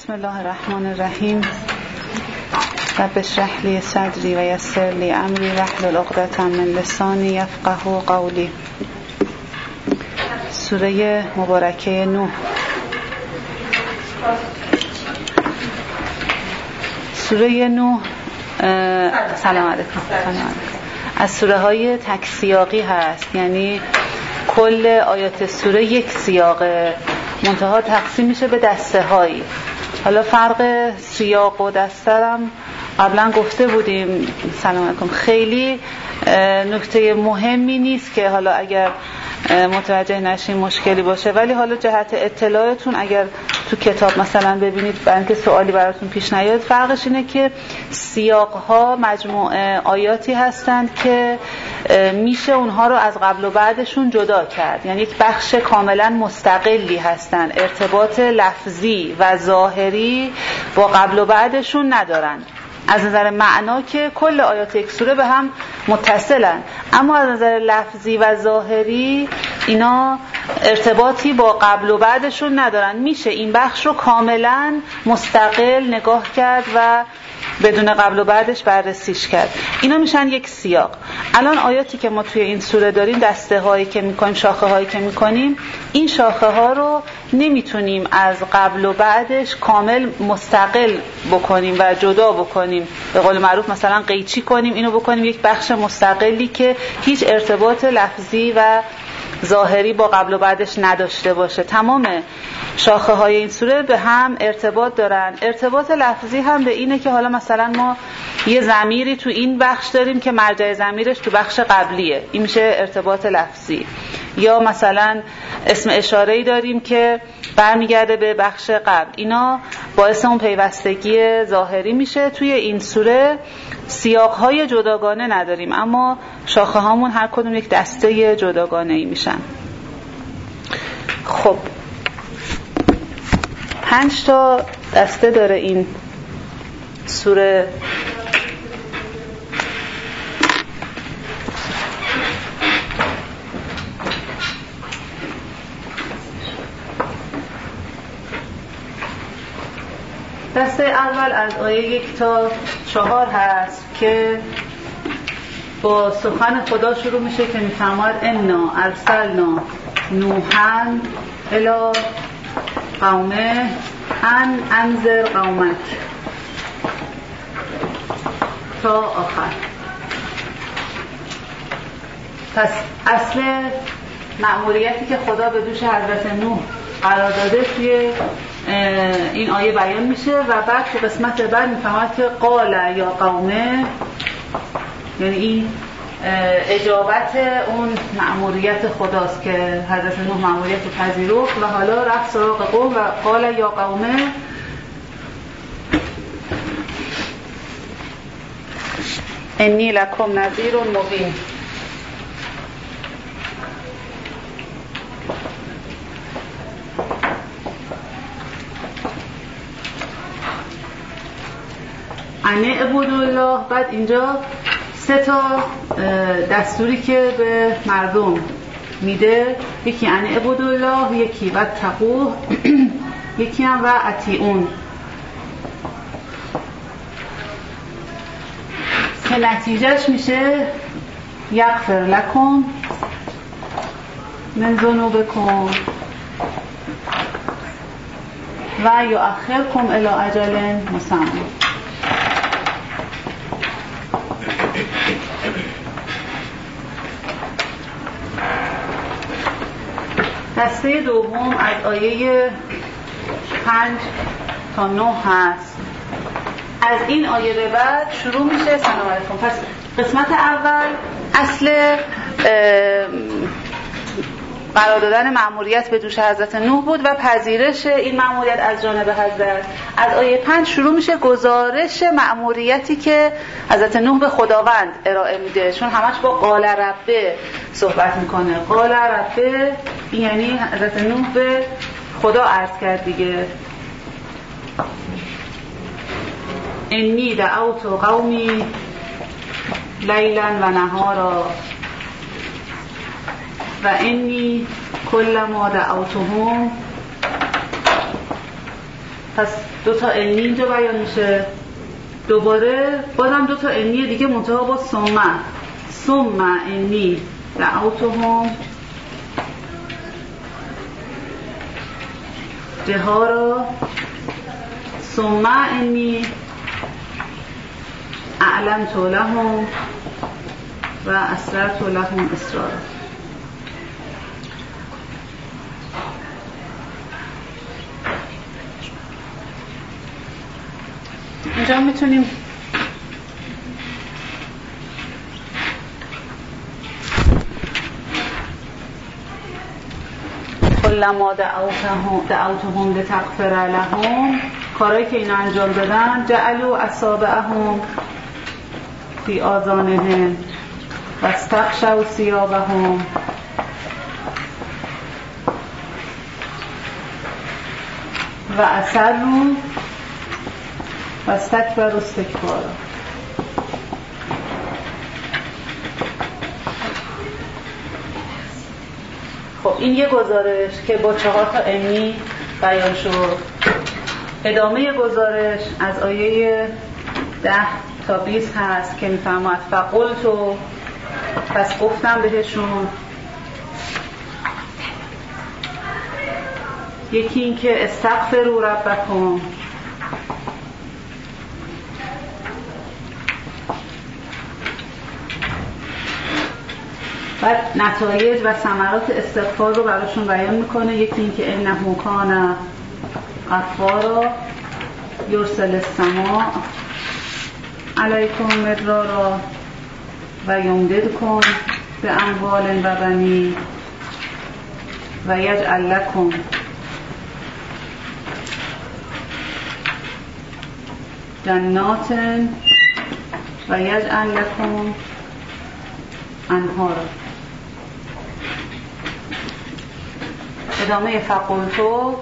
بسم الله الرحمن الرحیم. رب اشرح لی صدری و یسر لی امری واحلل عقدة من لسانی یفقهوا قولی. سوره مبارکه نوح. سوره نوح سلام علیکم. از سوره های تک سیاقی هست، یعنی کل آیات سوره یک سیاقه، منتها تقسیم میشه به دسته هایی. حالا فرق سیاق و دسته هم قبلا گفته بودیم. سلام علیکم. خیلی نکته مهمی نیست که حالا اگر متوجه نشین مشکلی باشه، ولی حالا جهت اطلاعتون اگر تو کتاب مثلا ببینید برای اینکه سوالی براتون پیش نیاد، فرقش اینه که سیاق‌ها مجموعه آیاتی هستند که میشه اونها رو از قبل و بعدشون جدا کرد، یعنی یک بخش کاملا مستقلی هستند، ارتباط لفظی و ظاهری با قبل و بعدشون ندارن. از نظر معنا که کل آیات یک سوره به هم متصلن، اما از نظر لفظی و ظاهری اینا ارتباطی با قبل و بعدشون ندارن. میشه این بخش رو کاملا مستقل نگاه کرد و بدون قبل و بعدش بررسیش کرد. اینا میشن یک سیاق. الان آیاتی که ما توی این سوره داریم، دسته هایی که میکنیم، شاخه هایی که میکنیم، این شاخه ها رو نمیتونیم از قبل و بعدش کامل مستقل بکنیم و جدا بکنیم. به قول معروف مثلا قیچی کنیم، اینو بکنیم یک بخش مستقلی که هیچ ارتباط لفظی و ظاهری با قبل و بعدش نداشته باشه. تمام شاخه های این سوره به هم ارتباط دارن. ارتباط لفظی هم به اینه که حالا مثلا ما یه ضمیری تو این بخش داریم که مرجع ضمیرش تو بخش قبلیه، این میشه ارتباط لفظی. یا مثلا اسم اشاره‌ای داریم که برمیگرده به بخش قبل. اینا باعث اون پیوستگی ظاهری میشه. توی این سوره سیاق‌های جداگانه نداریم، اما شاخه هامون هر کدوم یک دسته جداگانه‌ای میشن. خب 5 تا دسته داره این سوره. دسته اول از آیه 1 تا 4 هست که با سخن خدا شروع میشه که میفرماید انا ارسلنا نوحا الی قومه ان انذر قومک تا آخر. پس اصل مأموریتی که خدا به دوش حضرت نوح قرار داده توی این آیه بیان میشه و بعد تو قسمت بعد میفهمد که قال یا قومه، یعنی این اجابت اون مأموریت خداست که حضرت نوح مأموریت رو پذیرفت و حالا رفت سراغ قوم و قال یا قومه انی لکم نذیر مبین. انی عبود الله. بعد اینجا 3 تا دستوری که به مردم میده، یکی انی عبود الله، یکی و تقوه، یکی هم و اطیعون، که نتیجهش میشه یغفر لکم من ذنوبکم و یؤخرکم الی اجل مسمى. دسته دوم از آیه 5 تا 9 هست. از این آیه به بعد شروع میشه. سلام علیکم. پس قسمت اول اصل قرار دادن مأموریت به دوش حضرت نوح بود و پذیرش این مأموریت از جانب حضرت. از آیه 5 شروع میشه گزارش مأموریتی که حضرت نوح به خداوند ارائه میده، چون همش با قال ربه صحبت میکنه. قال ربه یعنی حضرت نوح به خدا عرض کرد دیگه. انی دعوت قومی لیلا و نهارا و انی کل ما دعوتهم پس 2 تا انی اینجا بیان میشه. دوباره بازم 2 تا انی دیگه منتها با ثم انی دعوتهم جهارا ثم انی اعلنت لهم و اسررت لهم اسرارا. اینجا میتونیم کلما دعوتهم لتغفر لهم، کارهایی که اینا انجام دادن، جعلوا اصابعهم فی آذانهم و استغشوا ثیابهم و اصروا و استکبروا استکبارا. خب این یه گزارش که با 4 تا انی بیان شد. ادامه گزارش از آیه 10 تا 20 هست که میفرماید فقلتو، پس گفتم بهشون. یکی این که استغفروا ربکم، بعد نتایج و ثمرات استغفار رو براشون بیان میکنه. یکی این که انه کان غفارا یرسل السماء علیکم مدرارا و یمددکم باموال و بنین و یجعل لکم جنات و یجعل لکم انهارا. ادامه فقلتو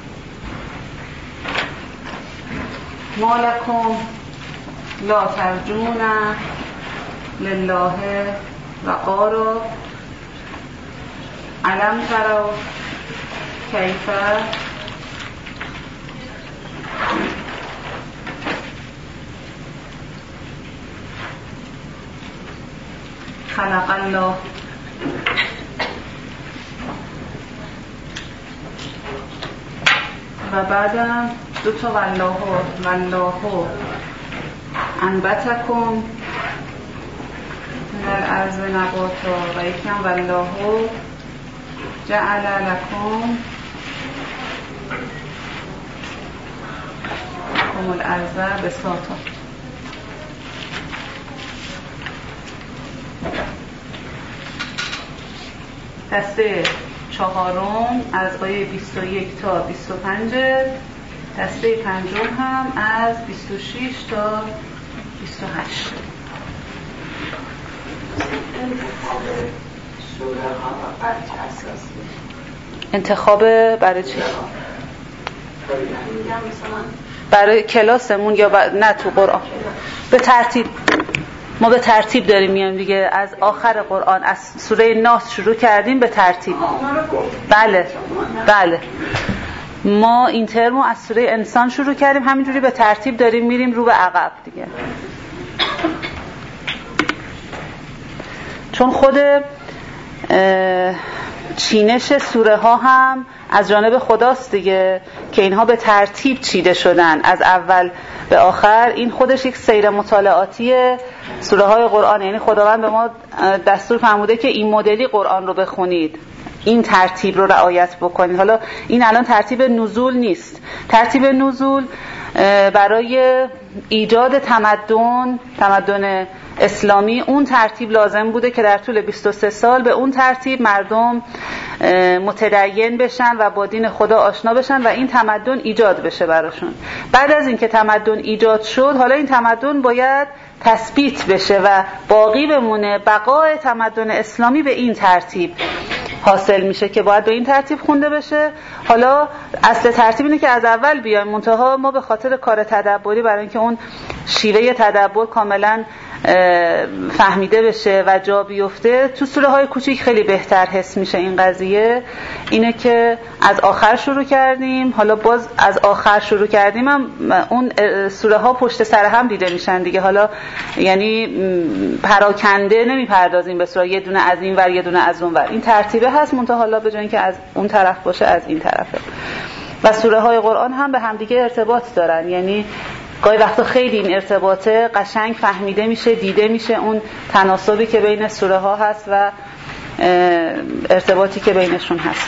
ما لکم لا ترجون لله وقارا علم تروا کیف خلق الله و بعدم 2 تا والله انبتکم من الارض نباتا و یکم والله جعل لکم الارض بساطا. دسته 4 از آیه 21 تا 25، دسته 5 هم از 26 تا 28. انتخاب برای چی؟ برای کلاسمون یا نه تو قرآن؟ به ترتیب ما به ترتیب داریم میایم دیگه. از آخر قرآن از سوره ناس شروع کردیم به ترتیب. بله ما این ترمو از سوره انسان شروع کردیم، همینجوری به ترتیب داریم میریم رو به عقب دیگه. چون خود چینش سوره ها هم از جانب خداست دیگه که اینها به ترتیب چیده شدن از اول به آخر. این خودش یک سیر مطالعاتی سوره های قرآن، یعنی خداوند به ما دستور فرموده که این مدلی قرآن رو بخونید، این ترتیب رو رعایت بکنید. حالا این الان ترتیب نزول نیست. ترتیب نزول برای ایجاد تمدن اسلامی اون ترتیب لازم بوده که در طول 23 سال به اون ترتیب مردم متدین بشن و با دین خدا آشنا بشن و این تمدن ایجاد بشه براشون. بعد از اینکه تمدن ایجاد شد، حالا این تمدن باید تثبیت بشه و باقی بمونه. بقای تمدن اسلامی به این ترتیب حاصل میشه که باید به این ترتیب خونده بشه. حالا اصل ترتیب اینه که از اول بیایم، منتها ما به خاطر کار تدبری، برای اینکه اون شیوه تدبر کاملا فهمیده بشه و جا بیفته. تو سوره های کوچیک خیلی بهتر حس میشه این قضیه. اینه که از آخر شروع کردیم، حالا باز از آخر شروع کردیم هم اون سوره ها پشت سر هم دیده میشن دیگه. حالا یعنی پراکنده نمیپردازیم به سوره، یه دونه از این ور یه دونه از اون ور، این ترتیبه هست، منتها حالا به جای اینکه از اون طرف باشه از این طرفه. و سوره های قرآن هم به همدیگه ارتباط دارن، یعنی گاهی وقتا خیلی این ارتباطه قشنگ فهمیده میشه، دیده میشه اون تناسبی که بین سوره ها هست و ارتباطی که بینشون هست.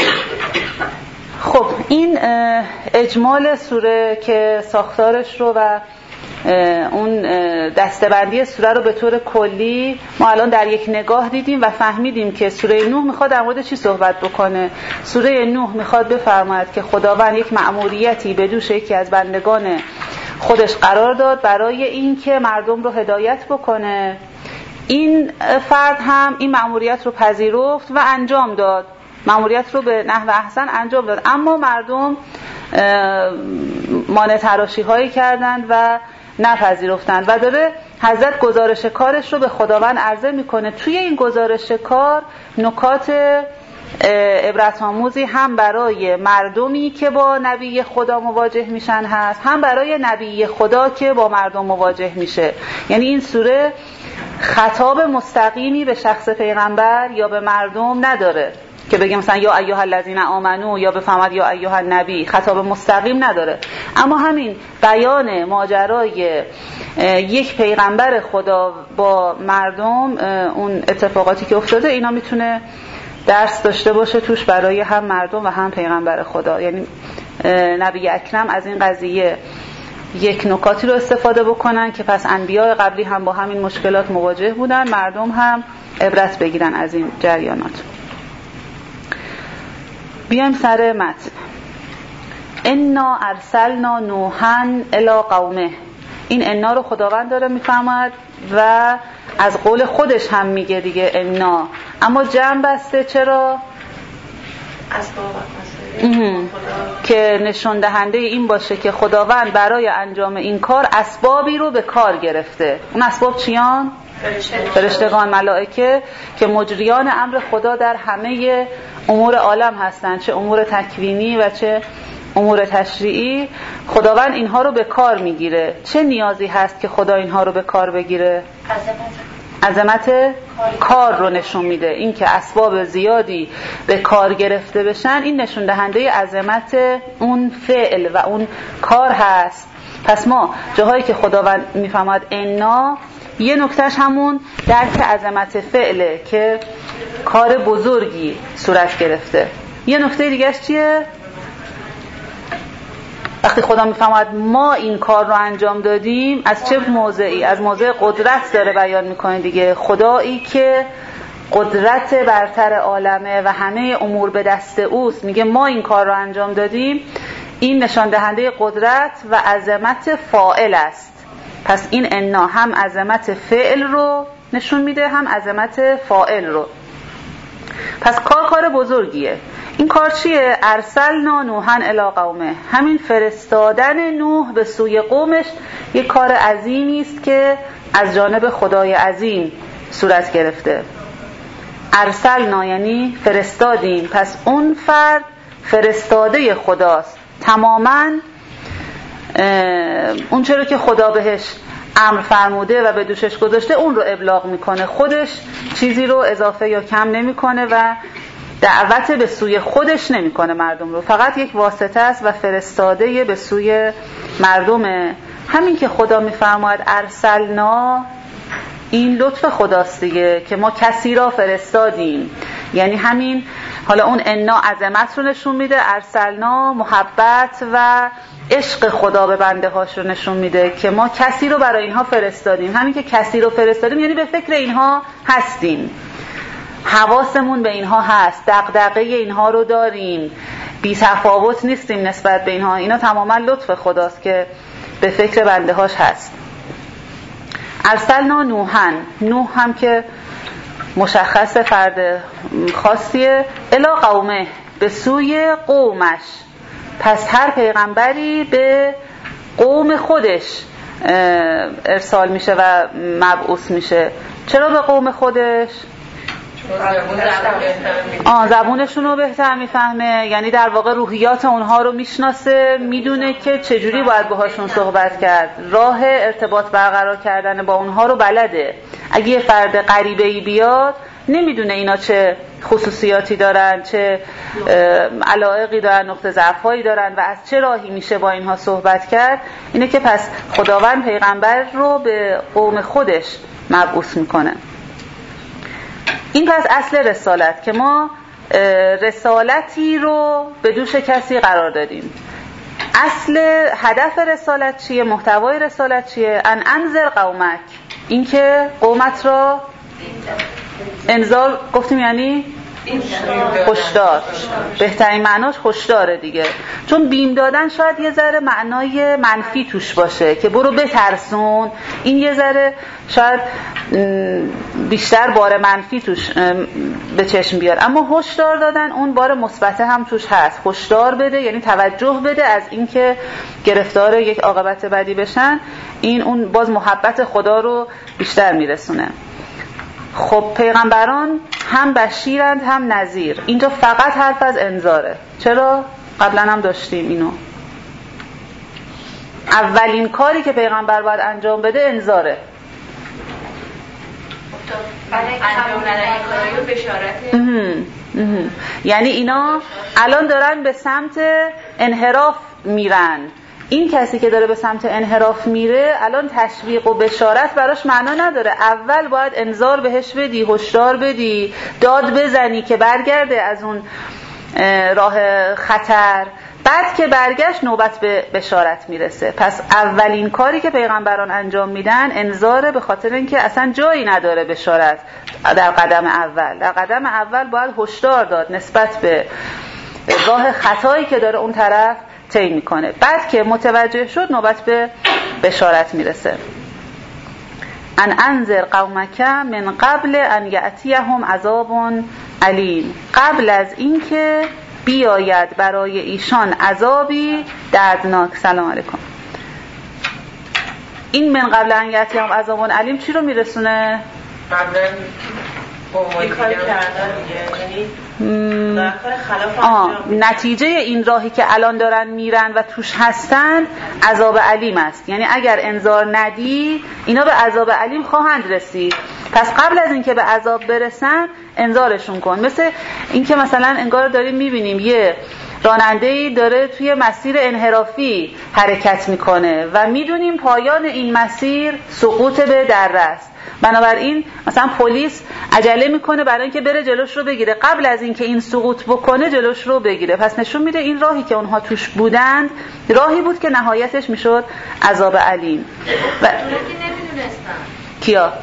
خب این اجمال سوره که ساختارش رو و اون دسته‌بندی سوره رو به طور کلی ما الان در یک نگاه دیدیم و فهمیدیم که سوره نوح میخواد در مورد چی صحبت بکنه. سوره نوح میخواد بفرماید که خداوند یک مأموریتی به دوش یکی از بندگان خودش قرار داد برای این که مردم رو هدایت بکنه. این فرد هم این مأموریت رو پذیرفت و انجام داد، مأموریت رو به نحو احسن انجام داد، اما مردم مانع تراشی هایی کردند و نپذیرفتند و داره حضرت گزارش کارش رو به خداوند عرضه میکنه. توی این گزارش کار نکات عبرت آموزی هم برای مردمی که با نبی خدا مواجه میشن هست، هم برای نبی خدا که با مردم مواجه میشه. یعنی این سوره خطاب مستقیمی به شخص پیغمبر یا به مردم نداره که بگه مثلا یا ایها الذین آمنو یا بفهمد یا ایها النبی، خطاب مستقیم نداره. اما همین بیان ماجرای یک پیغمبر خدا با مردم، اون اتفاقاتی که افتاده، اینا میتونه درس داشته باشه توش برای هم مردم و هم پیغمبر خدا. یعنی نبی اکرم از این قضیه یک نکاتی رو استفاده بکنن که پس انبیاء قبلی هم با همین مشکلات مواجه بودن، مردم هم عبرت بگیرن از این جریانات. بیایم سر متن. انا ارسلنا نوحا الی قومه. این انا رو خداوند داره میفرماید و از قول خودش هم میگه دیگه انا، اما جمع بسته. چرا؟ که نشون دهنده این باشه که خداوند برای انجام این کار اسبابی رو به کار گرفته. اون اسباب چیان؟ فرشتگان، ملائکه که مجریان امر خدا در همه امور عالم هستند، چه امور تکوینی و چه امور تشریعی. خداوند اینها رو به کار میگیره. چه نیازی هست که خدا اینها رو به کار بگیره؟ عظمت کار رو نشون میده. این که اسباب زیادی به کار گرفته بشن، این نشون دهنده عظمت اون فعل و اون کار هست. پس ما جاهایی که خداوند میفهمد انا، یه نکتهش همون درک عظمت فعله که کار بزرگی صورت گرفته. یه نکته دیگهش چیه؟ وقتی خدا میفهمد ما این کار رو انجام دادیم، از چه موضعی؟ از موضع قدرت داره بیان میکنه دیگه. خدایی که قدرت برتر عالمه و همه امور به دست اوست، میگه ما این کار رو انجام دادیم. این نشان دهنده قدرت و عظمت فاعل است. پس این انا هم عظمت فعل رو نشون میده، هم عظمت فاعل رو. پس کار بزرگیه. این کار چیه؟ ارسلنا نوحا الی قومه. همین فرستادن نوح به سوی قومش یک کار عظیمی است که از جانب خدای عظیم صورت گرفته. ارسلنا یعنی فرستادیم، پس اون فرد فرستاده خداست. تماماً اون چرا که خدا بهش امر فرموده و به دوشش گذاشته اون رو ابلاغ میکنه، خودش چیزی رو اضافه یا کم نمیکنه و دعوت به سوی خودش نمیکنه مردم رو، فقط یک واسطه است و فرستاده به سوی مردمه. همین که خدا میفرماید ارسلنا، این لطف خداست دیگه که ما کسی را فرستادیم. یعنی همین، حالا اون انا عظمت رو نشون میده، ارسلنا محبت و عشق خدا به بنده هاش رو نشون میده که ما کسی رو برای اینها فرستادیم. همین که کسی رو فرستادیم یعنی به فکر اینها هستیم، حواسمون به اینها هست، دغدغه اینها رو داریم، بی تفاوت نیستیم نسبت به اینها. اینا تماما لطف خداست که به فکر بنده هاش هست. ارسلنا نوحا، نوح هم که مشخص فرد خاصیه، الی قومه، به سوی قومش. پس هر پیغمبری به قوم خودش ارسال میشه و مبعوث میشه. چرا به قوم خودش؟ زبونشون رو بهتر میفهمه، یعنی در واقع روحیات اونها رو میشناسه، میدونه که چجوری باید باهاشون صحبت کرد، راه ارتباط برقرار کردن با اونها رو بلده. اگه یه فرد غریبه‌ای بیاد نمیدونه اینا چه خصوصیاتی دارن، چه علایقی دارن، نقطه ضعف‌هایی دارن و از چه راهی میشه با اینها صحبت کرد. اینه که پس خداوند پیغمبر رو به قوم خودش مبعوث میکنه. این پس اصل رسالت، که ما رسالتی رو به دوش کسی قرار دادیم. اصل هدف رسالت چیه؟ محتوای رسالت چیه؟ ان انذر قومک، این که قومت را انذار گفتیم یعنی هشدار، بهترین معناش هشداره دیگه، چون بیم دادن شاید یه ذره معنای منفی توش باشه که برو بترسون، این یه ذره شاید بیشتر بار منفی توش به چشم بیاد، اما هشدار دادن اون بار مثبت هم توش هست. هشدار بده یعنی توجه بده از اینکه گرفتار یک عاقبت بدی بشن، این اون باز محبت خدا رو بیشتر میرسونه. خب پیغمبران هم بشیرند هم نذیر، اینجا فقط حرف از انذاره. چرا؟ قبلا هم داشتیم اینو. اولین کاری که پیغمبر باید انجام بده انذاره. انجام ندادن کارو بشارت. یعنی اینا الان دارن به سمت انحراف میرن. این کسی که داره به سمت انحراف میره الان تشویق و بشارت براش معنا نداره. اول باید انذار بهش بدی، هشدار بدی، داد بزنی که برگرده از اون راه خطر. بعد که برگشت نوبت به بشارت میرسه. پس اولین کاری که پیغمبران انجام میدن انذاره، به خاطر اینکه اصلا جایی نداره بشارت در قدم اول. در قدم اول باید هشدار داد نسبت به راه خطایی که داره اون طرف طی میکنه. بعد که متوجه شد نوبت به بشارت میرسه. ان انذر قومک من قبل ان یأتیهم عذاب علیم، قبل از اینکه بیاید برای ایشان عذابی دردناک. سلام علیکم. این من قبل ان یأتیهم عذاب علیم چی رو میرسونه؟ نتیجه این راهی که الان دارن میرن و توش هستن عذاب علیم است. یعنی اگر انذار ندی اینا به عذاب علیم خواهند رسید. پس قبل از اینکه به عذاب برسن انذارشون کن. مثل اینکه مثلا انگار داریم میبینیم یه راننده‌ای داره توی مسیر انحرافی حرکت میکنه و میدونیم پایان این مسیر سقوط به دره است. بنابراین مثلا پلیس عجله میکنه برای اینکه بره جلوش رو بگیره، قبل از اینکه این سقوط بکنه جلوش رو بگیره. پس نشون میده این راهی که اونها توش بودند راهی بود که نهایتش میشد عذاب علیم. و کیا؟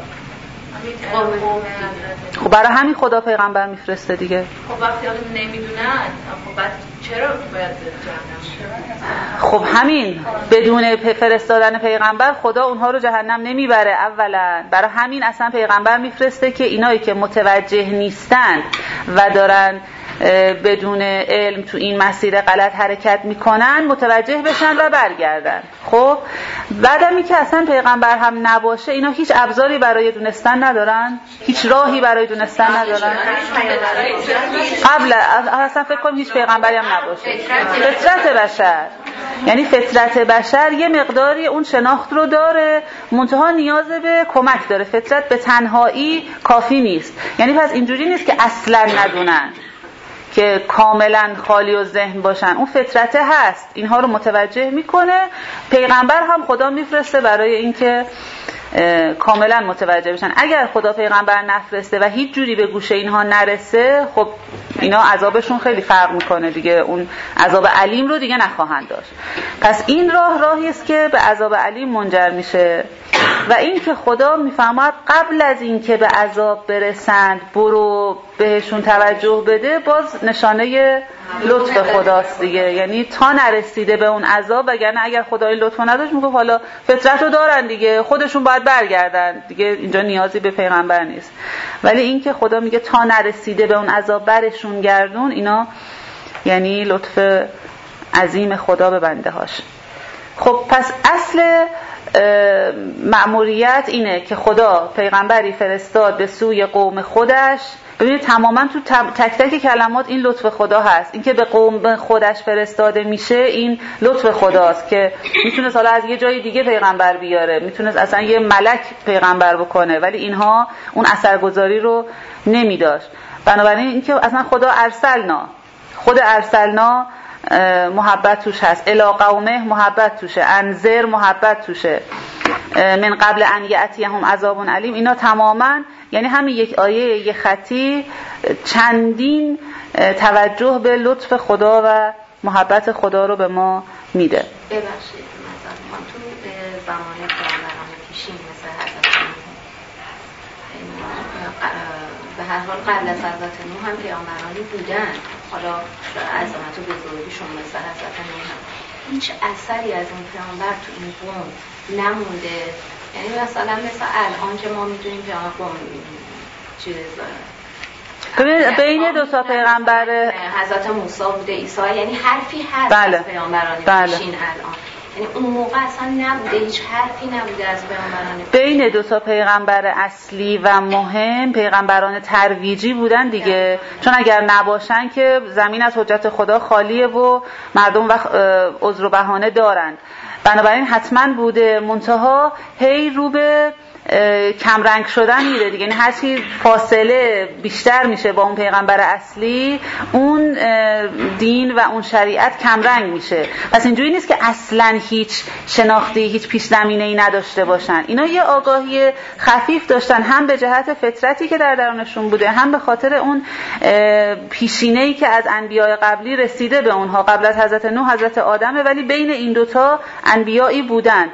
خب برای همین خدا پیغمبر میفرسته دیگه. خب وقتی آدم نمیدونن خب بعد چرا باید جهنم؟ خب همین بدون فرستادن پیغمبر خدا اونها رو جهنم نمیبره. اولا برای همین اصلا پیغمبر میفرسته که اینایی که متوجه نیستن و دارن بدون علم تو این مسیر غلط حرکت میکنن متوجه بشن و برگردن. خب بعدمی که اصلا پیغمبر هم نباشه اینا هیچ ابزاری برای دونستن ندارن، هیچ راهی برای دونستن ندارن. قبل اصلا فکر کنم هیچ پیغمبری هم نباشه. فطرت بشر، یعنی فطرت بشر یه مقداری اون شناخت رو داره، منتها نیاز به کمک داره. فطرت به تنهایی کافی نیست. یعنی پس اینجوری نیست که اصلا ندونن، که کاملا خالی و ذهن باشن. اون فطرته هست، اینها رو متوجه میکنه. پیغمبر هم خدا میفرسته برای اینکه کاملا متوجه بشن. اگر خدا پیغمبر نفرسته و هیچ جوری به گوش اینها نرسه، خب اینا عذابشون خیلی فرق میکنه دیگه، اون عذاب علیم رو دیگه نخواهند داشت. پس این راهی است که به عذاب علیم منجر میشه. و این که خدا میفهمد قبل از این که به عذاب برسند برو بهشون توجه بده، باز نشانه لطف خداست دیگه. یعنی تا نرسیده به اون عذاب، وگرنه اگر خدا این لطف نداشت میگه حالا فطرت رو دارن دیگه، خودشون باید برگردن دیگه، اینجا نیازی به پیغمبر نیست. ولی این که خدا میگه تا نرسیده به اون عذاب برشون گردون، اینا یعنی لطف عظیم خدا به بنده هاش. خب پس اصل مأموریت اینه که خدا پیغمبری فرستاد به سوی قوم خودش. ببینید تماما تو تک تک کلمات این لطف خدا هست. این که به قوم خودش فرستاده میشه این لطف خداست که میتونه حالا از یه جای دیگه پیغمبر بیاره، میتونه اصلا یه ملک پیغمبر بکنه، ولی اینها اون اثرگذاری رو نمیداشت. بنابراین این که اصلا خدا خود ارسلنا محبت توش هست، الی قومه محبت توشه، انذر محبت توشه، من قبل ان یأتیهم عذاب علیم. اینا تماما یعنی همین یک آیه یک خطی چندین توجه به لطف خدا و محبت خدا رو به ما میده. ببخشید مثلا تو زمان پیامبران پیشین مثل حضرت به هر حال قبل از حضرت نوح هم پیامبرانی بودن، حالا عظمت و بزرگیشون مثل حضرت نوح هم هیچ اثری از این پیامبر تو این قوم نمونده. یعنی مثلا مثل الان که ما میدونیم پیامبر بین دو تا پیغمبر حضرت موسی بوده، عیسی، یعنی حرفی هست بله. از پیامبران پیشین الان، یعنی اون موقع اصلا نبوده، هیچ حرفی نبوده از پیامبران بین دو تا پیغمبر اصلی و مهم پیغمبران ترویجی بودن دیگه، چون اگر نباشن که زمین از حجت خدا خالیه و مردم وقت عذر و بهانه دارن. بنابراین حتما بوده، منتها هی رو به کمرنگ شدن میره دیگه. یعنی هر چی فاصله بیشتر میشه با اون پیغمبر اصلی، اون دین و اون شریعت کمرنگ میشه. پس اینجوری نیست که اصلا هیچ شناختی، هیچ پیش زمینه‌ای نداشته باشن. اینا یه آگاهی خفیف داشتن، هم به جهت فطرتی که در درونشون بوده، هم به خاطر اون پیشینه‌ای که از انبیاء قبلی رسیده به اونها. قبل از حضرت نوح حضرت آدمه، ولی بین این دوتا انبیایی بودن.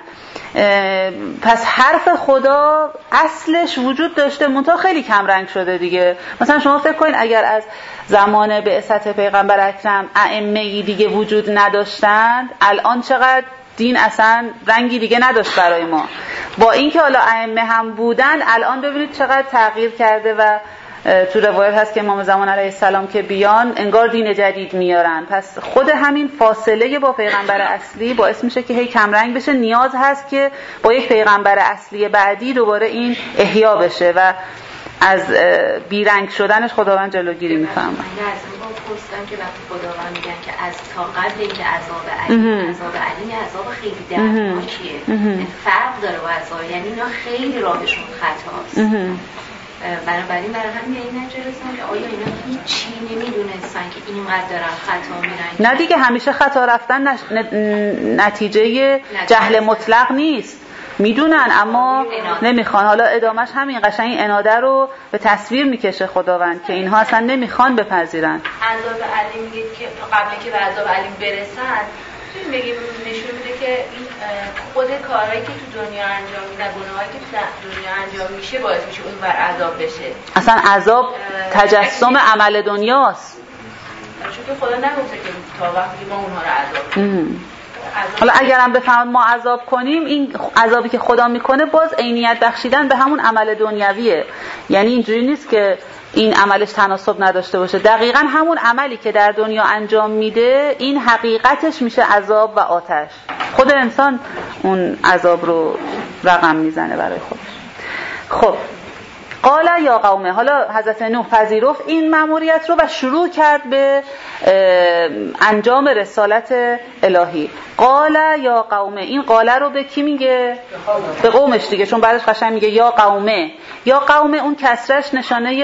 پس حرف خدا اصلش وجود داشته، منتها خیلی کم رنگ شده دیگه. مثلا شما فکر کنید اگر از زمان بعثت پیغمبر اکرم ائمه‌ای دیگه وجود نداشتند، الان چقدر دین اصلا رنگی دیگه نداشت برای ما. با اینکه حالا ائمه هم بودن، الان ببینید چقدر تغییر کرده و تو روایت هست که امام زمان علیه السلام که بیان انگار دین جدید میارن. پس خود همین فاصله با پیغمبر اصلی باعث میشه که هی کمرنگ بشه. نیاز هست که با یک پیغمبر اصلی بعدی دوباره این احیا بشه و از بیرنگ شدنش خداوند جلوگیری میفرماید. من از این پرسیدم که وقتی خداوند میگن که از تا قبل اینکه عذاب علیم عذاب خیلی دردناکیه، فرق داره با عذاب، یعنی اینا خیلی راهشون خطاست. بنابراین برای همین این نتیجه رسیدن که آیا اینا هیچی نمیدونستن که اینقدر دارن خطا میرن؟ نه دیگه، همیشه خطا رفتن نتیجه جهل مطلق نیست. میدونن اما نمیخوان. حالا ادامش همین قشنگ اناده رو به تصویر میکشه خداوند که اینها اصلا نمیخوان بپذیرن. عذاب علیم میگید که قبل که به عذاب علیم برسن، میگه نشون میده که این خود کارهایی که تو دنیا انجام میدن، گناهایی که تو دنیا انجام میشه باعث میشه اون بر عذاب بشه. اصلا عذاب تجسم عمل دنیاست. چون که خدا نگفته که تا وقتی ما اونها رو عذاب کنیم. حالا اگرم بفهمیم ما عذاب کنیم، این عذابی که خدا میکنه باز عینیت بخشیدن به همون عمل دنیویه. یعنی اینجوری نیست که این عملش تناسب نداشته باشه. دقیقاً همون عملی که در دنیا انجام میده، این حقیقتش میشه عذاب و آتش. خود انسان اون عذاب رو رقم میزنه برای خودش. خب قال یا قومه، حالا حضرت نوح پذیرفت این مأموریت رو و شروع کرد به انجام رسالت الهی. قال یا قومه، این قال رو به کی میگه؟ به قومش دیگه، چون بعدش قشنگ میگه یا قومه. یا قومه اون کسرش نشانه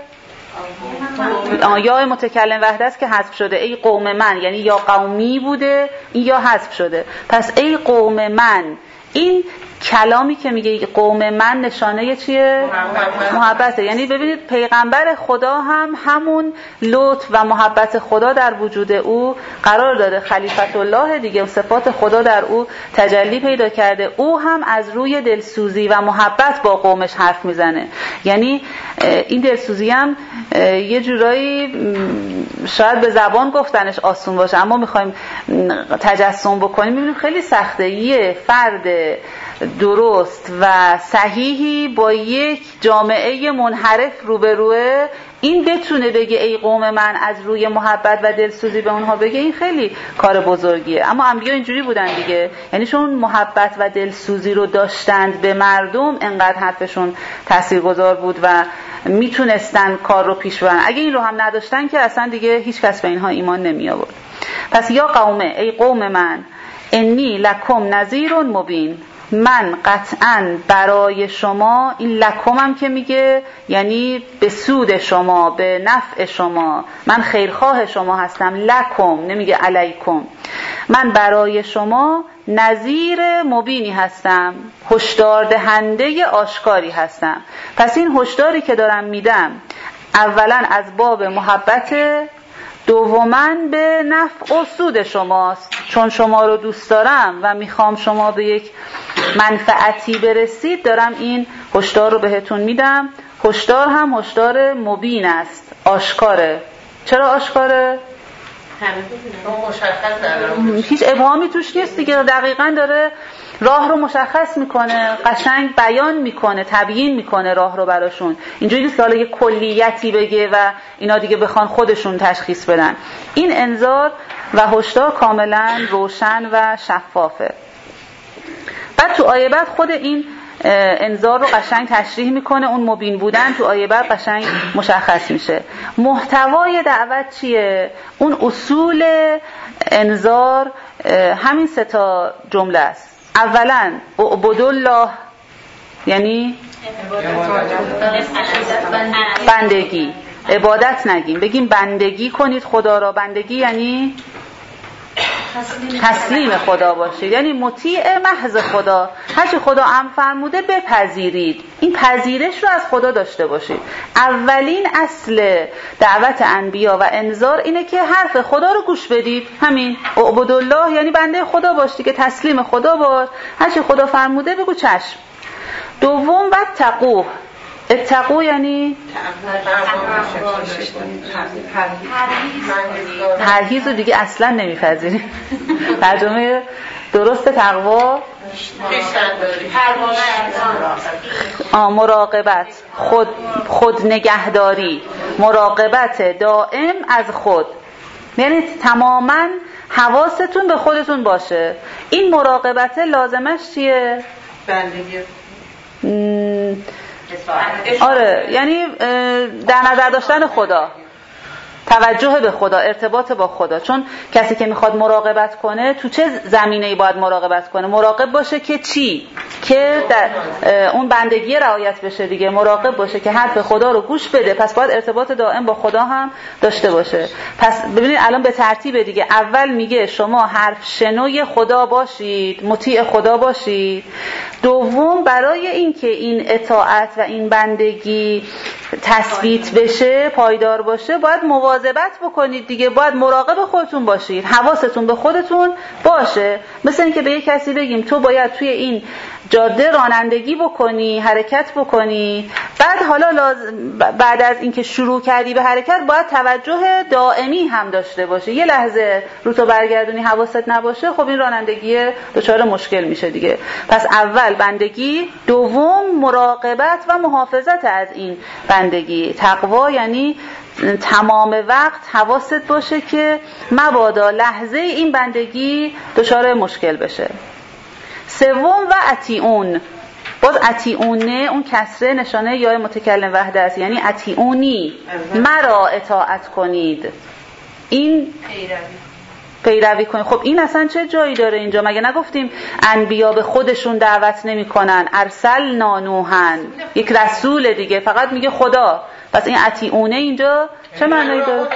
یا متکلم وحده است که حذف شده. ای قوم من، یعنی یا قومی بوده، این یا حذف شده. پس ای قوم من، این کلامی که میگه قوم من نشانه چیه؟ محبته. یعنی ببینید پیغمبر خدا هم همون لطف و محبت خدا در وجود او قرار داره. خلیفت الله دیگه، صفات خدا در او تجلی پیدا کرده. او هم از روی دلسوزی و محبت با قومش حرف میزنه. یعنی این دلسوزی هم یه جورایی شاید به زبان گفتنش آسون باشه، اما میخوایم تجسم بکنیم میبینیم خیلی سخته. یه فرد درست و صحیحی با یک جامعه منحرف روبروه، این بتونه بگه ای قوم من از روی محبت و دلسوزی به اونها بگه، این خیلی کار بزرگیه. اما انبیا اینجوری بودن دیگه، یعنی چون محبت و دلسوزی رو داشتند به مردم، انقدر حرفشون تاثیرگذار بود و میتونستن کار رو پیش ببرن. اگه این رو هم نداشتن که اصلا دیگه هیچ کس به اینها ایمان نمی آورد. پس یا قومه، ای قوم من، انی لکم نذیر مبین، من قطعاً برای شما، این لکم هم که میگه یعنی به سود شما، به نفع شما، من خیرخواه شما هستم. لکم نمیگه علیکم، من برای شما نذیر مبینی هستم، هشدار دهنده آشکاری هستم. پس این هشداری که دارم میدم اولا از باب محبت، دوماً به نفع و سود شماست، چون شما رو دوست دارم و میخوام شما به یک منفعتی برسید، دارم این هشدار رو بهتون میدم. هشدار هم هشدار مبین است، آشکاره. چرا آشکاره؟ هیچ ابهامی توش نیست دیگه، دقیقاً داره راه رو مشخص میکنه، قشنگ بیان میکنه، تبیین میکنه راه رو براشون. اینجوری نیست که حالا یه کلیتی بگه و اینا دیگه بخوان خودشون تشخیص بدن. این انذار و هشدار کاملا روشن و شفافه. بعد تو آیه بعد خود این انذار رو قشنگ تشریح میکنه، اون مبین بودن تو آیه بعد قشنگ مشخص میشه. محتوای دعوت چیه؟ اون اصول انذار همین 3 جمله است. اولا اعبدوا الله، یعنی بندگی، عبادت نگیم، بگیم بندگی کنید خدا را. بندگی یعنی تسلیم خدا باشید، یعنی مطیع محض خدا، هرچی خدا امر فرموده بپذیرید. این پذیرش رو از خدا داشته باشید. اولین اصل دعوت انبیا و انذار اینه که حرف خدا رو گوش بدید. همین اعبدوا الله یعنی بنده خدا باش دیگه، تسلیم خدا باش، هرچی خدا فرموده بگو چشم. دوم واتقوه، اتقو یعنی پرهیز رو دیگه اصلا نمیپذیریم. ترجمه درست تقوا مراقبت، خود نگهداری، مراقبت دائم از خود، یعنی تماما حواستون به خودتون باشه. این مراقبت لازمش چیه؟ بندگی. آره، یعنی در نظر داشتن خدا، توجه به خدا، ارتباط با خدا. چون کسی که میخواد مراقبت کنه تو چه زمینه‌ای باید مراقبت کنه؟ مراقب باشه که چی؟ که در اون بندگی رعایت بشه دیگه. مراقب باشه که حرف خدا رو گوش بده، پس باید ارتباط دائم با خدا هم داشته باشه. پس ببینید الان به ترتیب دیگه. اول میگه شما حرف شنوی خدا باشید، مطیع خدا باشید. دوم برای اینکه این اطاعت و این بندگی تثبیت بشه، پایدار باشه، باید مواظبت بکنید دیگه. باید مراقب خودتون باشید، حواستون به خودتون باشه. مثل اینکه به یک کسی بگیم تو باید توی این جاده رانندگی بکنی، حرکت بکنی، بعد حالا بعد از اینکه شروع کردی به حرکت باید توجه دائمی هم داشته باشه. یه لحظه رو تو برگردونی حواست نباشه، خب این رانندگی دچار مشکل میشه دیگه. پس اول بندگی، دوم مراقبت و محافظت از این بندگی. تقوا یعنی تمام وقت حواست باشه که مبادا لحظه این بندگی دچار مشکل بشه. سوم و اطیعون، باز اطیعونه اون کسره نشانه یا متکلم وحده است، یعنی اطیعونی، مرا اطاعت کنید، این پیروی کنید. خب این اصلا چه جایی داره اینجا؟ مگه نگفتیم انبیا به خودشون دعوت نمی کنن؟ ارسلنا نوحا، یک رسول دیگه، فقط میگه خدا. پس این اطیعونه اینجا چه معنی داره؟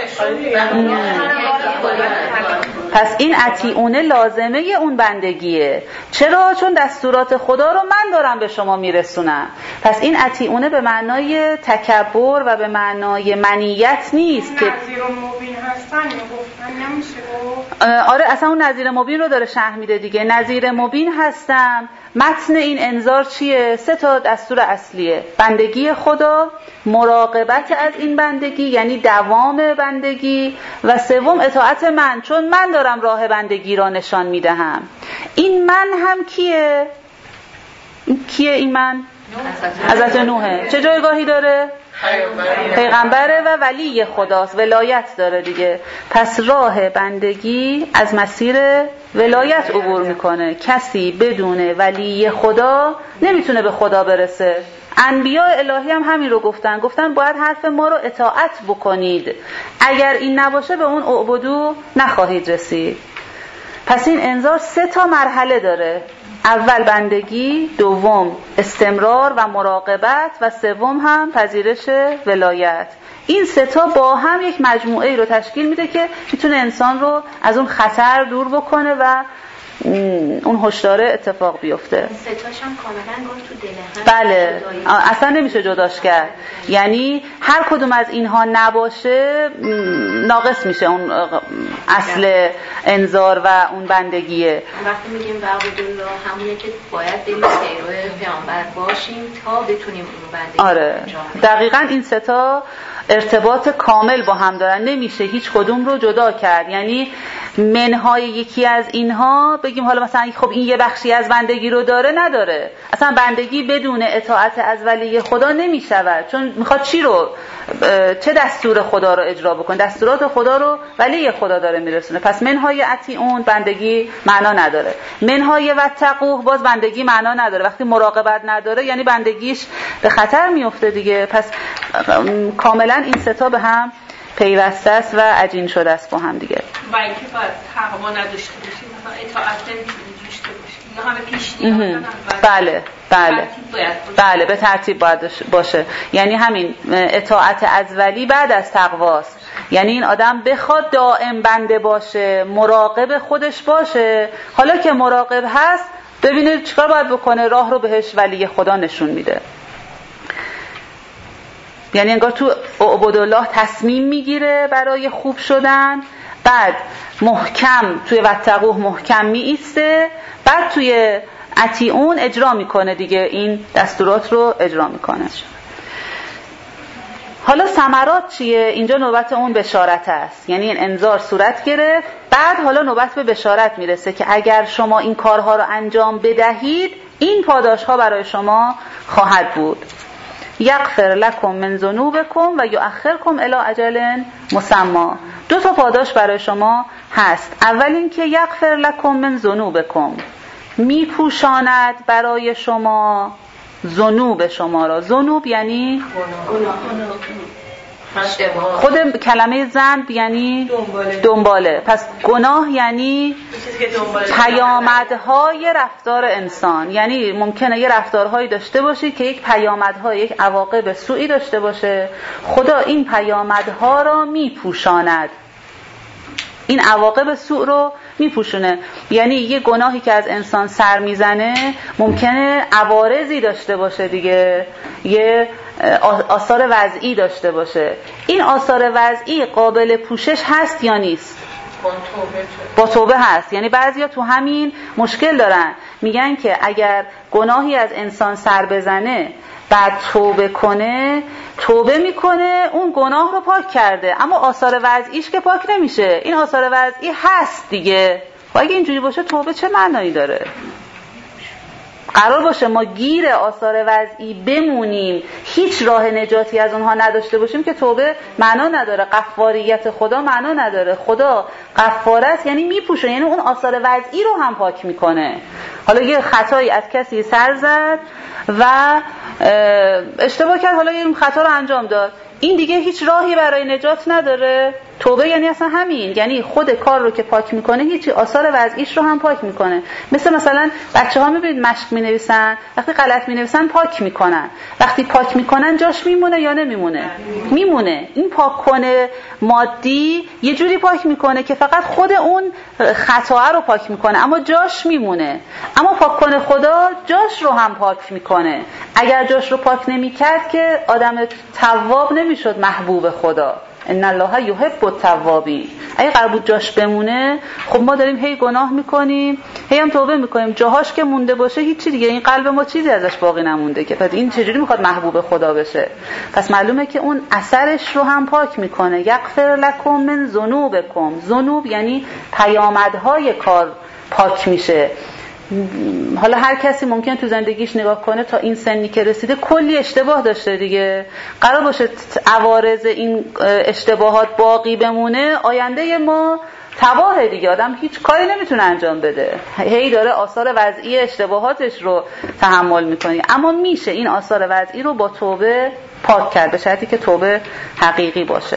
پس این اطیعونه لازمه اون بندگیه. چرا؟ چون دستورات خدا رو من دارم به شما میرسونم. پس این اطیعونه به معنای تکبر و به معنای منیت نیست که نظیر مبین هستن گفتن نمیشه. آره اصلا اون نظیر مبین رو داره شرح میده دیگه. نظیر مبین هستم. متن این انذار چیه؟ 3 دستور اصلیه: بندگی خدا، مراقبت از این بندگی یعنی دوام بندگی، و سوم اطاعت من، چون من دارم راه بندگی را نشان میدهم. این من هم کیه این من؟ حضرت نوحه. چه جایگاهی داره؟ پیغمبره و ولی خداست، ولایت داره دیگه. پس راه بندگی از مسیر ولایت عبور میکنه. کسی بدون ولی خدا نمیتونه به خدا برسه. انبیاء الهی هم همین رو گفتن باید حرف ما رو اطاعت بکنید، اگر این نباشه به اون اعبدو نخواهید رسید. پس این انذار 3 مرحله داره: اول بندگی، دوم استمرار و مراقبت و سوم هم پذیرش ولایت. این 3 با هم یک مجموعه رو تشکیل میده که میتونه انسان رو از اون خطر دور بکنه و اون هشدار اتفاق بیفته. این 3 هم کاملا گفت تو دل هم. بله، اصلا نمیشه جداش کرد. یعنی هر کدوم از اینها نباشه ناقص میشه اون اصل انذار و اون بندگیه. وقتی میگیم عبدالله همونه که باید بریم پیرو پیامبر باشیم تا بتونیم اون بندگی. آره دقیقاً این 3 ارتباط کامل با هم دارن، نمیشه هیچ کدوم رو جدا کرد. یعنی منهای یکی از اینها بگیم حالا مثلا خب این یه بخشی از بندگی رو داره، نداره. اصلا بندگی بدون اطاعت از ولی خدا نمیشود، چون میخواد چی رو، چه دستور خدا رو اجرا بکنه؟ دستورات خدا رو ولی خدا داره میرسونه. پس منهای اطیعون بندگی معنا نداره. منهای واتقوه باز بندگی معنا نداره. وقتی مراقبت نداره یعنی بندگیش به خطر میفته دیگه. پس کاملا این 3 به هم پیوسته است و عجین شده است با هم دیگه. و اینکه باید تقوا نداشته باشیم، مثلا اطاعت نمیتونیم داشته باشیم، اینا همه پیشنهاد. بله به ترتیب باید باشه. یعنی همین اطاعت از ولی بعد از تقواست. یعنی این آدم بخواد دائم بنده باشه، مراقب خودش باشه، حالا که مراقب هست ببینید چیکار باید بکنه، راه رو بهش ولی خدا نشون میده. یعنی انگار تو عبدالله تصمیم میگیره برای خوب شدن، بعد محکم توی واتقوه محکم می ایسته، بعد توی اطیعون اجرا میکنه دیگه، این دستورات رو اجرا میکنه. حالا ثمرات چیه؟ اینجا نوبت اون بشارت است. یعنی این انذار صورت گرفت، بعد حالا نوبت به بشارت میرسه که اگر شما این کارها رو انجام بدهید این پاداشها برای شما خواهد بود. یغفر لکم من ذنوبکم و یؤخرکم الی اجل مسمی. 2 پاداش برای شما هست. اول این که یغفر لکم من ذنوبکم، میپوشاند برای شما ذنوب شما را. ذنوب یعنی خود کلمه ذنب یعنی دنباله. پس گناه یعنی پیامدهای رفتار انسان. یعنی ممکنه یه رفتارهایی داشته باشید که یک پیامدها، یک عواقب سوئی داشته باشه، خدا این پیامدها را میپوشاند، این عواقب سوء رو میپوشونه. یعنی یه گناهی که از انسان سر میزنه ممکنه عوارضی داشته باشه دیگه، یه آثار وضعی داشته باشه. این آثار وضعی قابل پوشش هست یا نیست؟ با توبه هست. یعنی بعضیا تو همین مشکل دارن، میگن که اگر گناهی از انسان سر بزنه بعد توبه کنه، توبه میکنه اون گناه رو پاک کرده، اما آثار وضعیش که پاک نمیشه. این آثار وضعی هست دیگه. و اگه اینجوری باشه توبه چه معنایی داره؟ قرار باشه ما گیر آثار وضعی بمونیم، هیچ راه نجاتی از اونها نداشته باشیم، که توبه معنا نداره. غفاریت خدا معنا نداره. خدا غفار است یعنی میپوشه، یعنی اون آثار وضعی رو هم پاک میکنه. حالا یه خطایی از کسی سر زد و اشتباه کرد، حالا یه خطا رو انجام داد، این دیگه هیچ راهی برای نجات نداره. توبه یعنی اصلا همین، یعنی خود کار رو که پاک میکنه هیچی آثار وضعیش رو هم پاک میکنه. مثلا بچه‌ها میبینید مشق مینویسن، وقتی غلط مینویسن پاک میکنن، وقتی پاک میکنن جاش میمونه یا نمیمونه؟ میمونه. این پاک کنه مادی یه جوری پاک میکنه که فقط خود اون خطا رو پاک میکنه اما جاش میمونه. اما پاک کنه خدا جاش رو هم پاک میکنه. اگر جاش رو پاک نمیکرد که آدم تواب نمیشد محبوب خدا. ان الله یحب التوابین. اگه قرار بود جاش بمونه، خب ما داریم هی گناه میکنیم، هی هم توبه میکنیم، جاهاش که مونده باشه هیچی دیگه، این قلب ما چیزی ازش باقی نمونده که پس این چجوری میخواد محبوب خدا بشه؟ پس معلومه که اون اثرش رو هم پاک میکنه. یغفر لکم من ذنوبکم. ذنوب یعنی پیامدهای کار پاک میشه. حالا هر کسی ممکن تو زندگیش نگاه کنه تا این سنی که رسیده کلی اشتباه داشته دیگه، قرار باشه عوارض این اشتباهات باقی بمونه، آینده ما تباهه دیگه. آدم هیچ کاری نمیتونه انجام بده، هی داره آثار وضعی اشتباهاتش رو تحمل میکنه. اما میشه این آثار وضعی رو با توبه پاک کرد، به شرطی که توبه حقیقی باشه.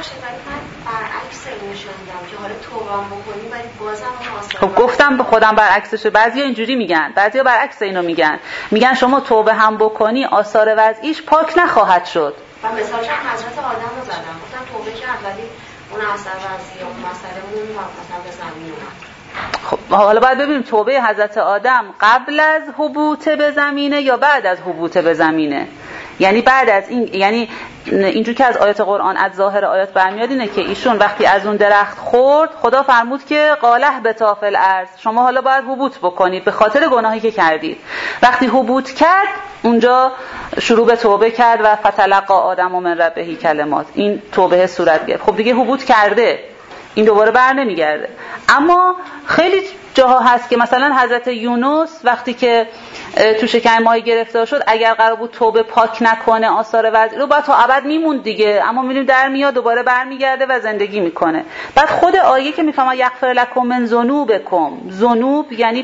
برعکس اینو شنیدم که حالا توبه بکنی ولی بازم اون خب گفتم به خودم برعکسشه. بعضیا اینجوری میگن، بعضیا برعکس اینو میگن شما توبه هم بکنی آثار وضعیش پاک نخواهد شد. من مثالش حضرت آدم رو زدم، گفتم توبه کرد ولی اون اثر وضعی اون مسئله اون مثلا به زمین اومد. خب حالا باید ببینیم توبه حضرت آدم قبل از هبوط به زمینه یا بعد از هبوط به زمینه. یعنی بعد از این، یعنی اینجور که از آیات قرآن از ظاهر آیات برمیاد اینه که ایشون وقتی از اون درخت خورد خدا فرمود که قاله به تافل ارض، شما حالا باید هبوط بکنید به خاطر گناهی که کردید. وقتی هبوط کرد اونجا شروع به توبه کرد و فتلقی آدم من ربه کلمات، این توبه صورت گرفت. خب دیگه هبوط کرده، این دوباره بر نمیگرده. اما خیلی جاها هست که مثلا حضرت یونس وقتی که تو شکم ماهی گرفتار شد، اگر قرار بود توبه پاک نکنه آثار وضعی رو، باید تا ابد میموند دیگه، اما میبینیم در میاد دوباره برمیگرده و زندگی میکنه. بعد خود آیه که میفهمه یغفر لکم من ذنوبکم، ذنوب یعنی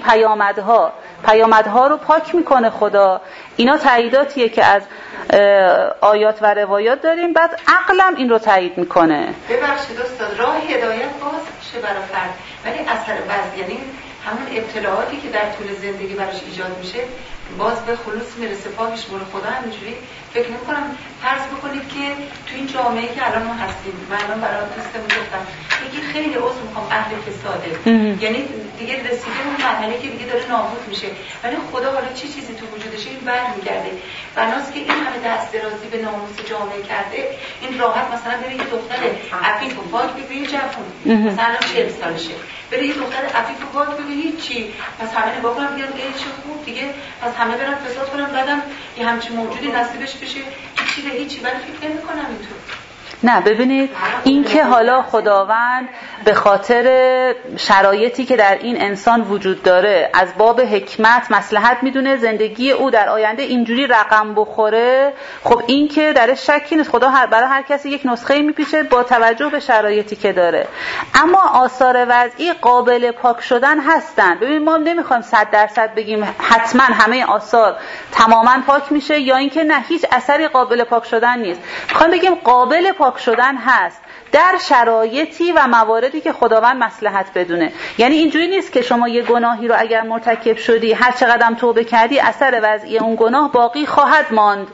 پیامدها رو پاک میکنه خدا. اینا تاییداتیه که از آیات و روایات داریم. بعد عقلم این رو تایید میکنه. ببخشید استاد، راه هدایت باز شه برای فرد، ولی اثر وضع یعنی همون ابتلاعاتی که در طول زندگی براش ایجاد میشه باز به خلوص میرسه، پاکش مال خدا. همینجوری فکر میکنم فرض بکنید که تو این جامعه که الان ما هستیم، من الان برای دوستم گفتم یکی خیلی عذر میخوام اهل فساده، یعنی دیگه رسیده اون مرحله که دیگه داره نابود میشه، ولی خدا حالا چی چیزی تو وجودشه این برمیگرده. بناست که این همه دست درازی به ناموس جامعه کرده، این راحت مثلا بره یه دختر عفیف و پاک بگه جوون مثلا 40 سالشه، بره یه دختر عفیف و پاک بگه هیچی، پس همه نگاه کنن بگن چه خوب دیگه، پس همه برن فساد کنن، بعدم یه همچین موجودی نصیبش بشه هیچی. ولی فکر نمی‌کنم اینطور. نه ببینید، این که حالا خداوند به خاطر شرایطی که در این انسان وجود داره از باب حکمت مصلحت میدونه زندگی او در آینده اینجوری رقم بخوره، خب این که درش شکی نیست. خدا برای هر کسی یک نسخه میپیچه با توجه به شرایطی که داره. اما آثار وضعی قابل پاک شدن هستن. ببین ما نمیخوایم 100% بگیم حتما همه آثار تماما پاک میشه یا اینکه نه هیچ اثری قابل پاک شدن نیست. میخوایم بگیم قابل پاک شدن هست در شرایطی و مواردی که خداوند مصلحت بدونه. یعنی اینجوری نیست که شما یه گناهی رو اگر مرتکب شدی هر چقدر توبه کردی اثر وضعی اون گناه باقی خواهد ماند.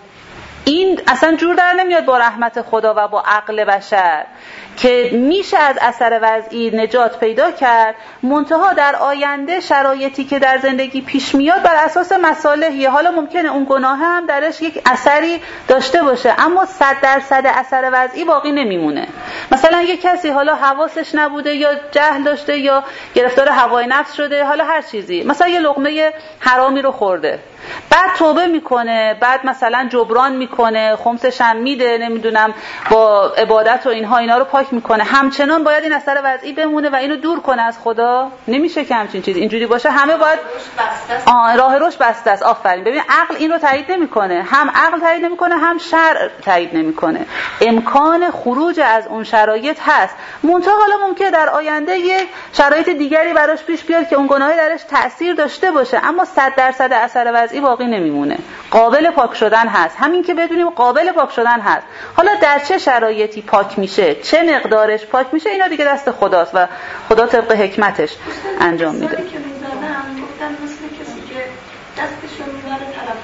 این اصلا جور در نمیاد با رحمت خدا و با عقل بشر که میشه از اثر وضعی نجات پیدا کرد، منتها در آینده شرایطی که در زندگی پیش میاد بر اساس مصالحیه. حالا ممکنه اون گناه هم درش یک اثری داشته باشه اما 100% اثر وضعی باقی نمیمونه. مثلا یک کسی حالا حواسش نبوده یا جهل داشته یا گرفتار هوای نفس شده، حالا هر چیزی، مثلا یه لقمه حرامی رو خورده، بعد توبه میکنه، بعد مثلا جبران میکنه، خمسش هم میده، نمیدونم با عبادت و اینا رو پاک میکنه، همچنان باید این اثر وضعی بمونه و اینو دور کنه از خدا؟ نمیشه که همچین چیز اینجوری باشه. همه باید راه رشد بسته است. آفرین. ببین عقل این رو تایید نمیکنه، هم عقل تایید نمیکنه هم شرع تایید نمیکنه. امکان خروج از اون شرایط هست، منتها حالا ممکنه در آینده یک شرایط دیگری براش پیش بیاد که اون گناه درش تأثیر داشته باشه، اما 100% اثر وضعی باقی نمیمونه. قابل پاک شدن هست. همین که بدونیم قابل پاک شدن هست. حالا در چه شرایطی پاک میشه، چه مقدارش پاک میشه، اینا دیگه دست خداست و خدا طبق حکمتش انجام میده. که می‌زدن گفتن مثل کسی که دستشو میبره طرف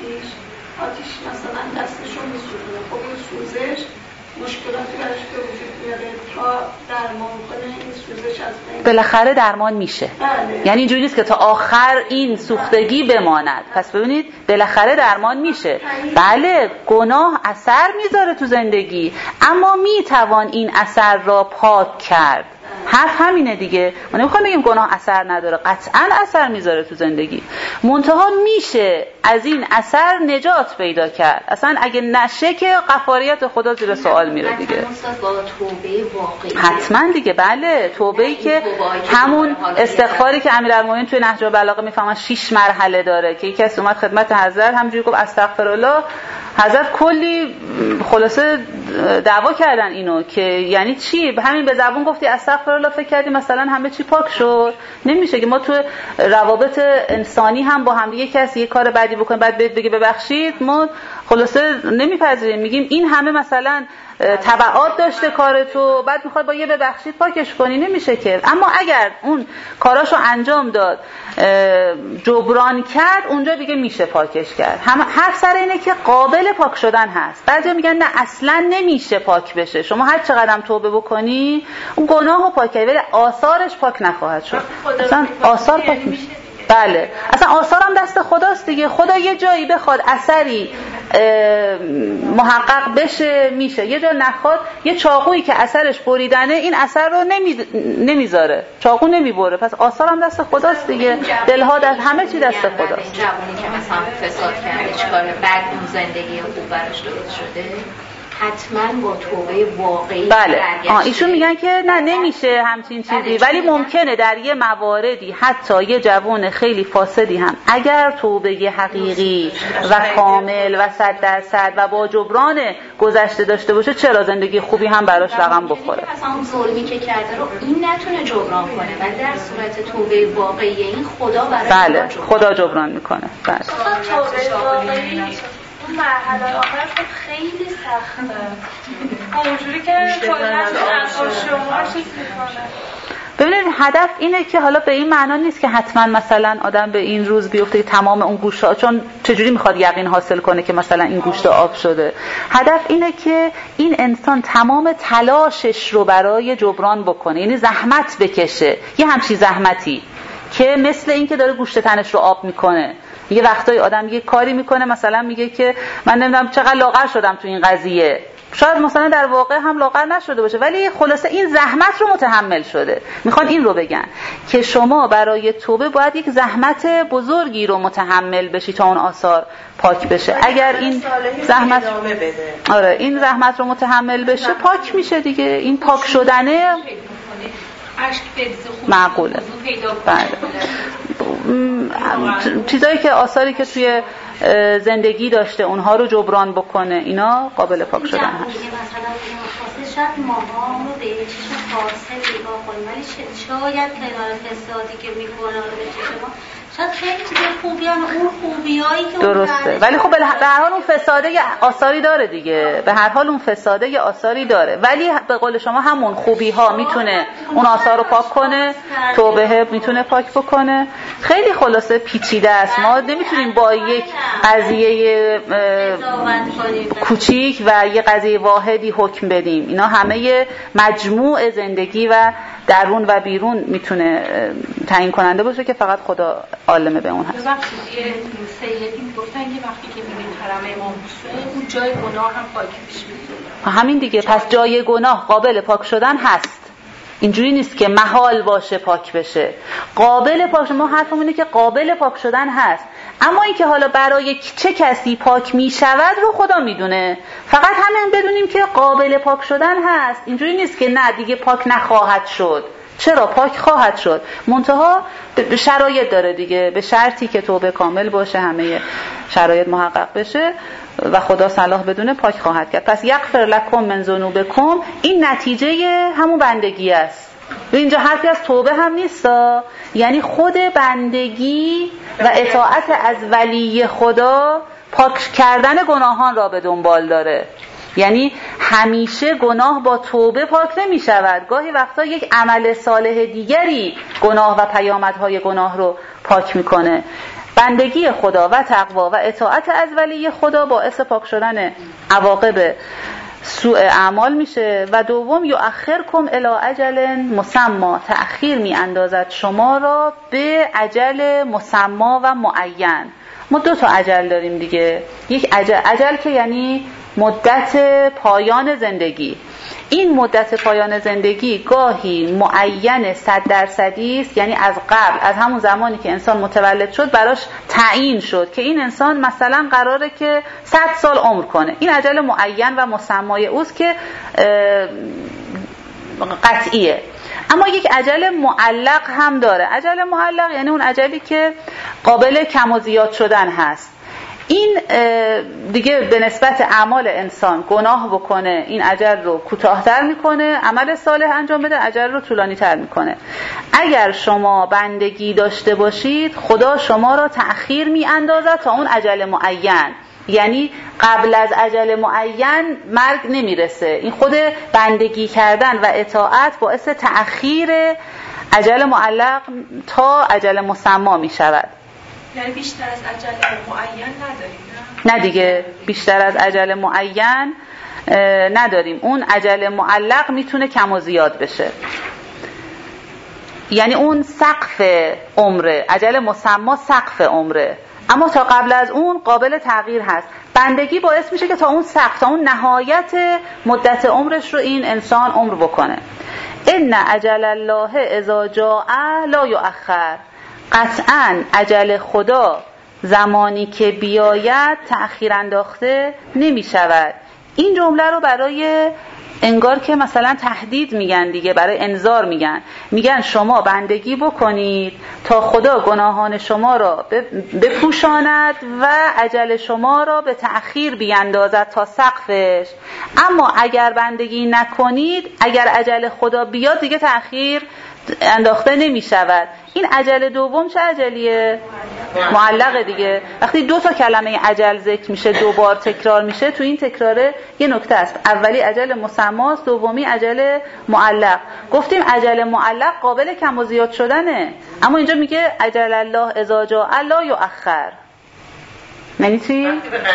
آتیش مثلا دستشو میسوزونه. خب این سوزش مشکلاتی براش به وجود میاره تا درمان کنه این سوزش از بین. بالاخره درمان میشه. بله. یعنی اینجوری نیست که تا آخر این سوختگی بماند. پس ببینید بالاخره درمان میشه. بله گناه اثر میذاره تو زندگی، اما میتوان این اثر را پاک کرد. حرف همینه دیگه. ما نمیخوایم بگیم گناه اثر نداره، قطعا اثر میذاره تو زندگی. منتها میشه از این اثر نجات پیدا کرد. اصلا اگه نشه که غفاریت خدا زیر سوال میره دیگه. حتما دیگه. بله، توبه‌ای که همون استغفاری که امیرالمومنین توی نهج البلاغه میفهمن 6 مرحله داره، که یکی از اومد خدمت حضرت همونجوری گفت استغفرالله، حضرت کلی خلاصه دعوا کردن اینو که یعنی چی؟ همین به زبون گفتی استغفرالله فکر کردی مثلا همه چی پاک شد؟ نمیشه که ما تو روابط انسانی هم با هم دیگه کسی یه کار بدی بکنه بعد بگه ببخشید، ما خلاصه نمیپذیریم، میگیم این همه مثلا تبعات داشته کار تو، بعد میخواد با یه ببخشید پاکش کنی، نمیشه که. اما اگر اون کاراشو انجام داد، جبران کرد، اونجا دیگه میشه پاکش کرد. حرف سر اینه که قابل پاک شدن هست. بعضیا میگن نه اصلا نمیشه پاک بشه، شما هر چقدر توبه بکنی اون گناهو پاک کنی ولی آثارش پاک نخواهد شد. اصلا آثار پاک میشه. بله، اصلا آثار هم دست خداست دیگه. خدا یه جایی بخواد اثری محقق بشه میشه، یه جا نخواد، یه چاقویی که اثرش بریدنه این اثر رو نمیذاره، چاقو نمیبره، پس آثار هم دست خداست دیگه. دلها دست، همه چی دست خداست. جوانی که مثلا فساد کرده چیکار بعد اون زندگی خوب براش درست شده حتما با توبه واقعی. بله، ایشون میگن که نه نمیشه همچین چیزی، ولی ممکنه در یه مواردی حتی یه جوان خیلی فاسدی هم اگر توبه حقیقی و کامل و 100% و با جبران گذشته داشته باشه، چرا زندگی خوبی هم براش رقم بخوره. مثلا اون ظلمی که کرده رو این نتونه جبران کنه، ولی در صورت توبه واقعی این خدا براش بله خدا جبران میکنه. بله توبه واقعی اون مرحله آخر خیلی سخته، اونجوری که کلا شما چیز میکنه. ببینید هدف اینه که حالا به این معنا نیست که حتما مثلا آدم به این روز بیفته تمام اون گوشت‌ها، چون چجوری میخواد یقین حاصل کنه که مثلا این گوشت آب شده. هدف اینه که این انسان تمام تلاشش رو برای جبران بکنه، یعنی زحمت بکشه، یه همچین زحمتی که مثل این که داره گوشت تنش رو آب میکنه. یه وقتایی آدم یه کاری میکنه، مثلا میگه که من نمیدونم چقدر لاغر شدم تو این قضیه، شاید مثلا در واقع هم لاغر نشده باشه، ولی خلاصه این زحمت رو متحمل شده. میخوان این رو بگن که شما برای توبه باید یک زحمت بزرگی رو متحمل بشی تا اون آثار پاک بشه. اگر این زحمت این زحمت رو متحمل بشه پاک میشه دیگه. این پاک شدنه معقوله. چیزایی که آثاری که توی زندگی داشته اونها رو جبران بکنه، اینا قابل پاک شدن هست. شاید ماها رو به یک چیز فاصل نگاه کنیم، ولی شاید کنار فسادی که میکنه رو به چیز ما شاید خیلی چیز خوبی هم اون خوبیایی که درسته، ولی خب به هر حال اون فساده آثاری داره دیگه. به هر حال اون فساده آثاری داره، ولی به قول شما همون خوبی ها میتونه اون آثار رو پاک کنه، توبه میتونه پاک بکنه. خیلی خلاصه پیچیده است، ما نمیتونیم با یک قضیه کوچیک و یک قضیه واحدی حکم بدیم. اینا همه مجموع زندگی و درون و بیرون میتونه تعیین کننده باشه که فقط خدا عالمه به اون هست. یه سیدی میگفتن که وقتی که میبینی حرم امام حسین اون جای گناه هم پاک میشه. همین دیگه، پس جای گناه قابل پاک شدن هست. اینجوری نیست که محال باشه پاک بشه، قابل پاک شدن. ما حرفمون اینه که قابل پاک شدن هست، اما این که حالا برای چه کسی پاک می شود رو خدا میدونه. فقط همین بدونیم که قابل پاک شدن هست. اینجوری نیست که نه دیگه پاک نخواهد شد. چرا؟ پاک خواهد شد، منتها به شرایط داره دیگه، به شرطی که توبه کامل باشه، همه شرایط محقق بشه و خدا صلاح بدونه پاک خواهد کرد. پس یغفر لکم من ذنوبکم، این نتیجه همون بندگی است. اینجا حرفی از توبه هم نیست، یعنی خود بندگی و اطاعت از ولی خدا پاک کردن گناهان را به دنبال داره. یعنی همیشه گناه با توبه پاک نمی شود، گاهی وقتا یک عمل صالح دیگری گناه و پیامدهای گناه رو پاک میکنه. بندگی خدا و تقوا و اطاعت از ولی خدا باعث پاک شدن عواقب سوء اعمال میشه. و دوم یؤخرکم الی اجل مسمی، تأخیر می اندازد شما را به اجل مسمی و معین. ما 2 تا اجل داریم دیگه، یک اجل که یعنی مدت پایان زندگی، این مدت پایان زندگی گاهی معین 100% است، یعنی از قبل، از همون زمانی که انسان متولد شد براش تعیین شد که این انسان مثلا قراره که 100 سال عمر کنه. این اجل معین و مسمای اوست که قطعیه. اما یک اجل معلق هم داره. اجل معلق یعنی اون اجلی که قابل کم و زیاد شدن هست. این دیگه به نسبت اعمال انسان گناه بکنه این اجل رو کوتاه‌تر میکنه، عمل صالح انجام بده اجل رو طولانی‌تر میکنه. اگر شما بندگی داشته باشید خدا شما را تأخیر میاندازد تا اون اجل معین، یعنی قبل از اجل معین مرگ نمیرسه. این خود بندگی کردن و اطاعت باعث تأخیر اجل معلق تا اجل مسما میشود. یعنی بیشتر از اجل معین نداریم نه دیگه، بیشتر از اجل معین نداریم. اون اجل معلق میتونه کم و زیاد بشه، یعنی اون سقف عمره. اجل مسما سقف عمره، اما تا قبل از اون قابل تغییر هست. بندگی باعث میشه که تا اون سقف، تا اون نهایت مدت عمرش رو این انسان عمر بکنه. ان اجل الله اذا جاء لا یؤخر. قطعاً اجل خدا زمانی که بیاید تأخیر انداخته نمی شود. این جمله رو برای انگار که مثلا تهدید میگن دیگه، برای انذار میگن شما بندگی بکنید تا خدا گناهان شما را بپوشاند و اجل شما را به تأخیر بیندازد تا سقفش. اما اگر بندگی نکنید، اگر اجل خدا بیاد دیگه تأخیر انداخته نمی شود. این اجل دوم چه اجلیه؟ معلقه دیگه. وقتی دو تا کلمه اجل ذکر میشه، دو بار تکرار میشه، تو این تکراره یه نکته است. اولی اجل مسماست، دومی اجل معلق. گفتیم اجل معلق قابل کم و زیاد شدنه، اما اینجا میگه اجل الله اذا جاء لا یؤخر. یعنی چی؟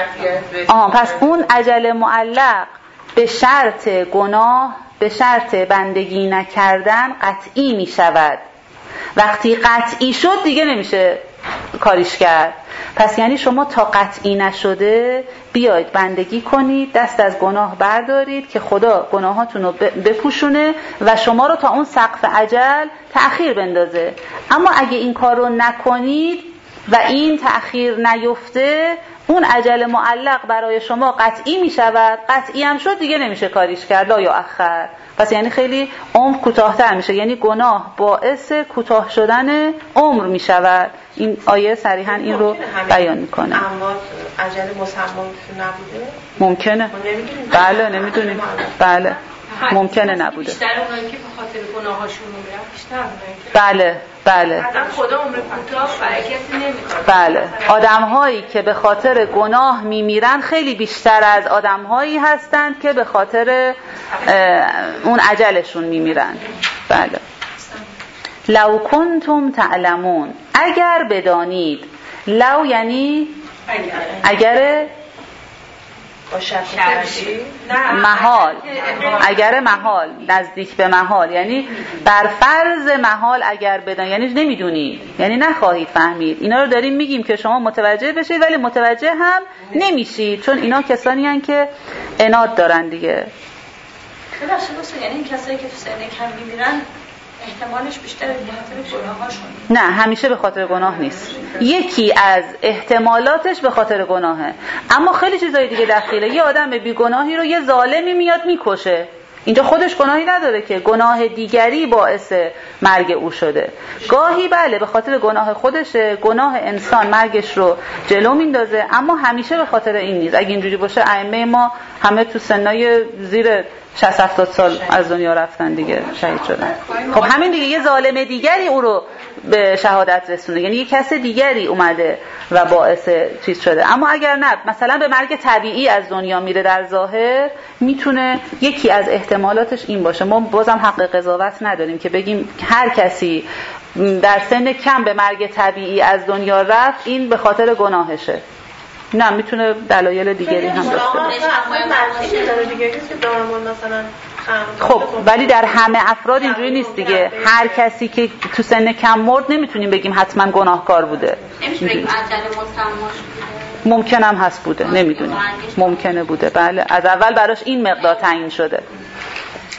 پس اون اجل معلق به شرط گناه، به شرط بندگی نکردن قطعی می شود. وقتی قطعی شد دیگه نمیشه کاریش کرد. پس یعنی شما تا قطعی نشده بیاید بندگی کنید، دست از گناه بردارید که خدا گناهاتون رو بپوشونه و شما رو تا اون سقف اجل تأخیر بندازه. اما اگه این کار رو نکنید و این تأخیر نیفته، اون اجل معلق برای شما قطعی می شود. قطعی هم شد دیگه نمیشه کاریش کرد، لا یؤخر. پس یعنی خیلی عمر کوتاه‌تر میشه، یعنی گناه باعث کوتاه شدن عمر می شود. این آیه صریحاً این رو بیان میکنه. اما اجل مسما نبوده؟ ممکنه. بله نمیدونیم. بله ممکنه نبوده. بیشتر اونایی که به خاطر گناهاشون میمیرن بیشتر اونایی که بله خدا عمر کوتاه برای کسی نمیکنه. بله آدم‌هایی که به خاطر گناه میمیرن خیلی بیشتر از آدم‌هایی هستند که به خاطر اون اجلشون میمیرن. بله. لو کنتم تعلمون، اگر بدانید. لو یعنی اگر محال، اگر محال، نزدیک به محال، یعنی بر فرض محال اگر بدان، یعنی نمیدونید، یعنی نخواهید فهمید. اینا رو داریم میگیم که شما متوجه بشید ولی متوجه هم نمیشید، چون اینا کسانی هستند که عناد دارن دیگه. یعنی این کسایی که تو سن کم میمیرن احتمالش بیشتره به خاطر گناهاشون؟ نه، همیشه به خاطر گناه نیست. یکی از احتمالاتش به خاطر گناهه، اما خیلی چیزای دیگه دخیله. یه آدم بیگناهی رو یه ظالمی میاد میکشه، اینجا خودش گناهی نداره که، گناه دیگری باعث مرگ او شده. گاهی بله به خاطر گناه خودشه، گناه انسان مرگش رو جلو میندازه، اما همیشه به خاطر این نیست. اگه اینجوری باشه ائمه ما همه تو سنای زیر 60-70 سال از دنیا رفتن دیگه، شهید شدن. خب همین دیگه، یه ظالم دیگری او رو به شهادت رسونه، یعنی یه کس دیگری اومده و باعث چیز شده. اما اگر نه، مثلا به مرگ طبیعی از دنیا میره در ظاهر، میتونه یکی از احتمالاتش این باشه. ما بازم حق قضاوت نداریم که بگیم هر کسی در سن کم به مرگ طبیعی از دنیا رفت این به خاطر گناهشه. نه، میتونه دلایل دیگری هم داشته باشه. خب ولی در همه افراد اینجوری نیست دیگه. هر کسی که تو سن کم مرد نمیتونیم بگیم حتما گناهکار بوده. نمیتونیم اجل مسماش بوده. ممکن هم هست بوده، نمیدونیم. ممکنه بوده، بله. از اول براش این مقدار تعیین شده.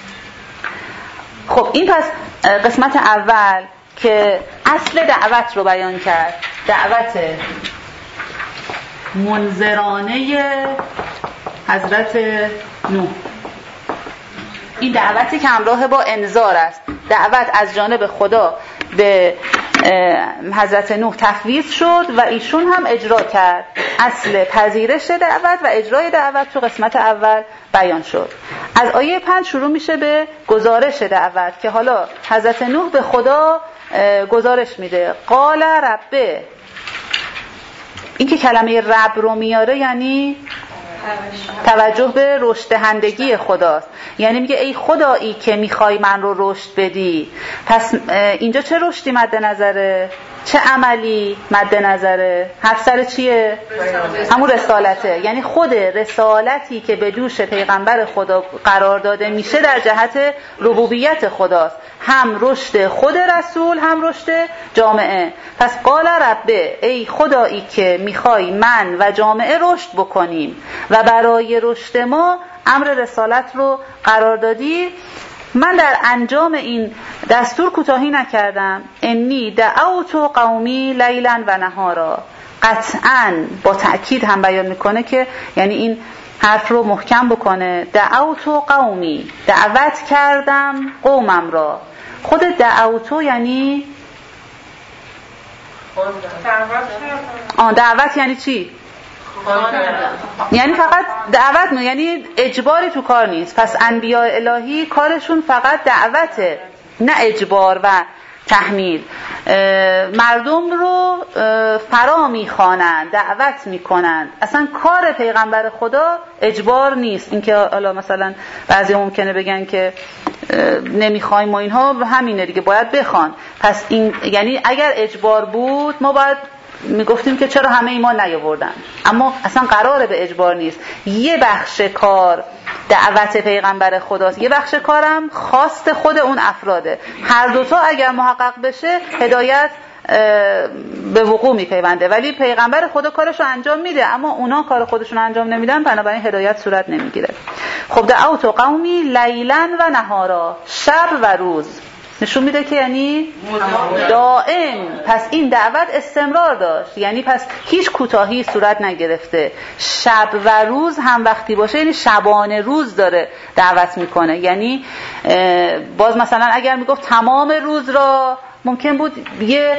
خب این پس قسمت اول که اصل دعوت رو بیان کرد، دعوت منذرانه حضرت نوح. این دعوتی که همراه با انذار است، دعوت از جانب خدا به حضرت نوح تفویض شد و ایشون هم اجرا کرد. اصل پذیرش دعوت و اجرای دعوت تو قسمت اول بیان شد. از آیه 5 شروع میشه به گزارش دعوت که حالا حضرت نوح به خدا گزارش میده. قال ربه، این که کلمه رب رو میاره یعنی توجه به رشد دهندگی خداست. یعنی میگه ای خدایی که میخوای من رو رشد بدی، پس اینجا چه رشدی مد نظره؟ چه عملی مد نظره؟ حرف سر چیه؟ همون رسالته. یعنی خود رسالتی که به دوش پیغمبر خدا قرار داده میشه در جهت ربوبیت خداست، هم رشد خود رسول هم رشد جامعه. پس قال ربه، ای خدایی که میخوای من و جامعه رشد بکنیم و برای رشد ما امر رسالت رو قرار دادی. من در انجام این دستور کوتاهی نکردم. انی دعوت قومی لیلا و نهارا. قطعاً با تأکید هم بیان میکنه که یعنی این حرف رو محکم بکنه. دعوت قومی، دعوت کردم قومم را. خود دعوتو یعنی دعوت یعنی چی؟ یعنی فقط دعوت نه، یعنی اجباری تو کار نیست. پس انبیاء الهی کارشون فقط دعوته، نه اجبار و تحمیل. مردم رو فرا میخوانند، دعوت میکنند. اصلا کار پیغمبر خدا اجبار نیست. اینکه حالا مثلا بعضی ممکنه بگن که نمیخوایم و اینها، همینه دیگه، باید بخوان. پس این یعنی اگر اجبار بود ما باید میگفتیم که چرا همه ایمان نیاوردن، اما اصلا قراره به اجبار نیست. یه بخش کار دعوت پیغمبر خداست، یه بخش کارم خواست خود اون افراده. هر دوتا اگر محقق بشه هدایت به وقوع میپیونده. ولی پیغمبر خدا کارشو انجام میده اما اونا کار خودشون انجام نمیدن، بنابراین هدایت صورت نمیگیره. خب دعوت قومی لیلا و نهارا، شب و روز. نشون میده که یعنی دائم. پس این دعوت استمرار داشت، یعنی پس هیچ کوتاهی صورت نگرفته. شب و روز هم وقتی باشه یعنی شبانه روز داره دعوت میکنه. یعنی باز مثلا اگر میگفت تمام روز را، ممکن بود یه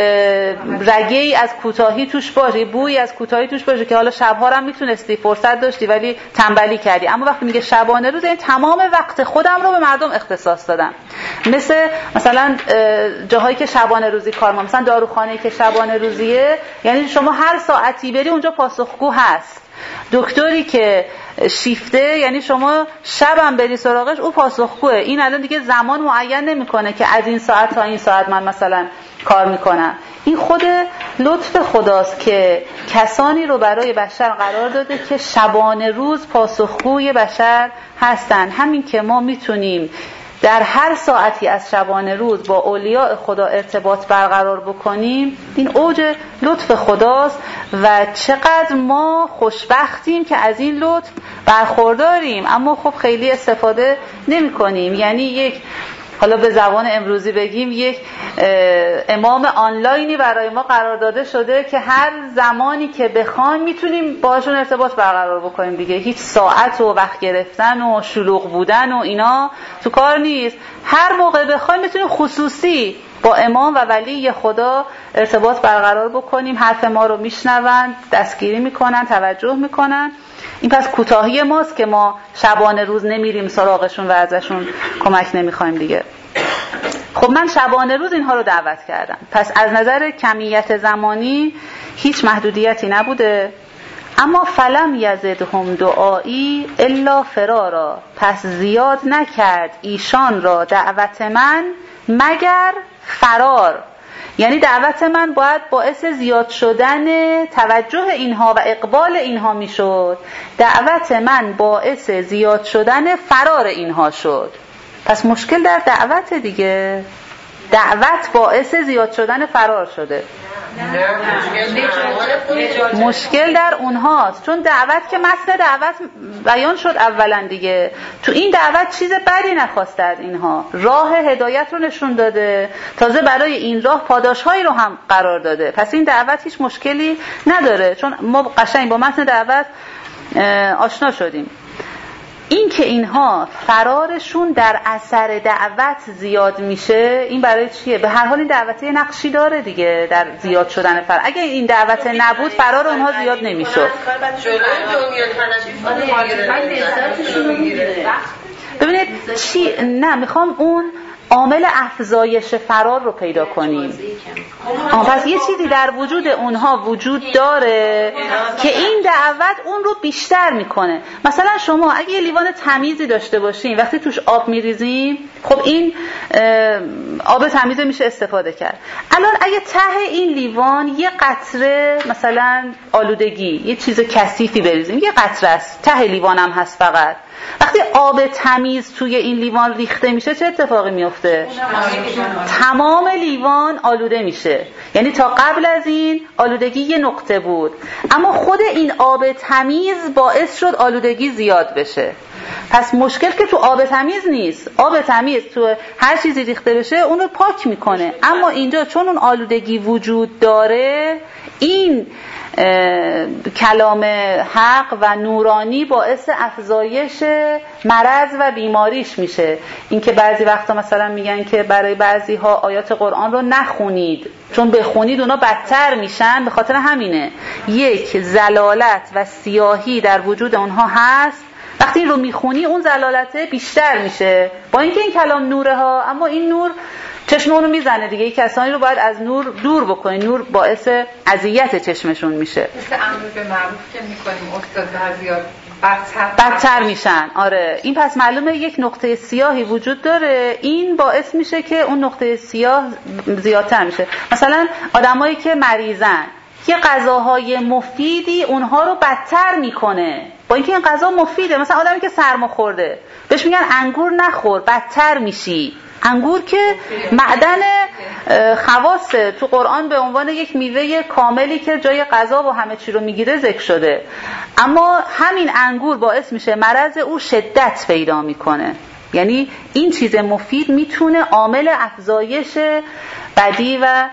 رگه‌ای از کوتاهی توش باشه، یه بویی از کوتاهی توش باشه که حالا شب‌ها هم میتونستی، فرصت داشتی ولی تنبلی کردی. اما وقتی میگه شبانه روز، یعنی تمام وقت خودم رو به مردم اختصاص دادم. مثلا جاهایی که شبانه روزی کار ما، مثلا داروخانه‌ای که شبانه روزیه، یعنی شما هر ساعتی بری اونجا پاسخگو هست. دکتری که شیفته، یعنی شما شبم بری سراغش او پاسخگوه. این الان دیگه زمان معین نمیکنه که از این ساعت تا این ساعت من مثلا کار میکنم. این خود لطف خداست که کسانی رو برای بشر قرار داده که شبانه روز پاسخگوی بشر هستن. همین که ما میتونیم در هر ساعتی از شبانه روز با اولیاء خدا ارتباط برقرار بکنیم، این اوج لطف خداست و چقدر ما خوشبختیم که از این لطف برخورداریم. اما خب خیلی استفاده نمی کنیم. یعنی یک، حالا به زبان امروزی بگیم، یک امام آنلاینی برای ما قرار داده شده که هر زمانی که بخوایم میتونیم باشون ارتباط برقرار بکنیم دیگه. هیچ ساعت و وقت گرفتن و شلوغ بودن و اینا تو کار نیست. هر موقع بخوایم میتونیم خصوصی با امام و ولی خدا ارتباط برقرار بکنیم. حرف ما رو میشنون، دستگیری میکنن، توجه میکنن. این پس کوتاهی ماست که ما شبانه روز نمیریم سراغشون و ازشون کمک نمیخوایم دیگه. خب من شبانه روز اینها رو دعوت کردم. پس از نظر کمیت زمانی هیچ محدودیتی نبوده. اما فلم یزدهم دعایی الا فرارا، پس زیاد نکرد ایشان را دعوت من مگر فرار. یعنی دعوت من باید باعث زیاد شدن توجه اینها و اقبال اینها می شد. دعوت من باعث زیاد شدن فرار اینها شد. پس مشکل در دعوت دیگه. دعوت باعث زیاد شدن فرار شده. مشکل در اونهاست، چون دعوت که متن دعوت بیان شد اولا دیگه، تو این دعوت چیز بدی نخواسته از اینها، راه هدایت رو نشون داده، تازه برای این راه پاداشهایی رو هم قرار داده. پس این دعوت هیچ مشکلی نداره، چون ما قشنگ با متن دعوت آشنا شدیم. این که اینها فرارشون در اثر دعوت زیاد میشه، این برای چیه؟ به هر حال این دعوت یه نقشی داره دیگه در زیاد شدن فرار. اگه این دعوت نبود فرار اونها زیاد نمیشد. ببینید چی، نه میخوام اون عامل افزایش فرار رو پیدا کنیم. پس یه چیزی در وجود اونها وجود داره که این دعوت اون رو بیشتر میکنه. مثلا شما اگه یه لیوان تمیزی داشته باشین، وقتی توش آب میریزیم، خب این آب تمیز میشه استفاده کرد. الان اگه ته این لیوان یه قطره مثلا آلودگی، یه چیز کثیفی بریزیم، یه قطره است، ته لیوان هم هست فقط، وقتی آب تمیز توی این لیوان ریخته میشه چه اتفاقی میفته؟ تمام لیوان آلوده میشه. یعنی تا قبل از این آلودگی یه نقطه بود، اما خود این آب تمیز باعث شد آلودگی زیاد بشه. پس مشکل که تو آب تمیز نیست، آب تمیز تو هر چیزی ریخته بشه اون رو پاک میکنه، اما اینجا چون اون آلودگی وجود داره، این کلام حق و نورانی باعث افزایش مرض و بیماریش میشه. این که بعضی وقتا مثلا میگن که برای بعضی ها آیات قرآن رو نخونید، چون بخونید اونا بدتر میشن، به خاطر همینه. یک زلالت و سیاهی در وجود اونها هست، وقتی این رو میخونی اون زلالته بیشتر میشه، با اینکه این کلام نوره ها، اما این نور چشم اونو میزنه دیگه. یک کسانی رو باید از نور دور بکنی، نور باعث اذیت چشمشون میشه. مثل امر به معروف که میکنیم استاد بعضیا بدتر میشن. آره، این پس معلومه یک نقطه سیاهی وجود داره، این باعث میشه که اون نقطه سیاه زیادتر میشه. مثلا آدمایی که مریضن، یه غذاهای مفیدی اونها رو بدتر میکنه، با اینکه این غذا مفیده. مثلا آدمی که سرما خورده بهش میگن انگور نخور بدتر میشی. انگور که معدن خواصه، تو قرآن به عنوان یک میوه کاملی که جای غذا و همه چی رو میگیره ذکر شده، اما همین انگور باعث میشه مرض او شدت پیدا میکنه. یعنی این چیز مفید میتونه عامل افزایش بدی و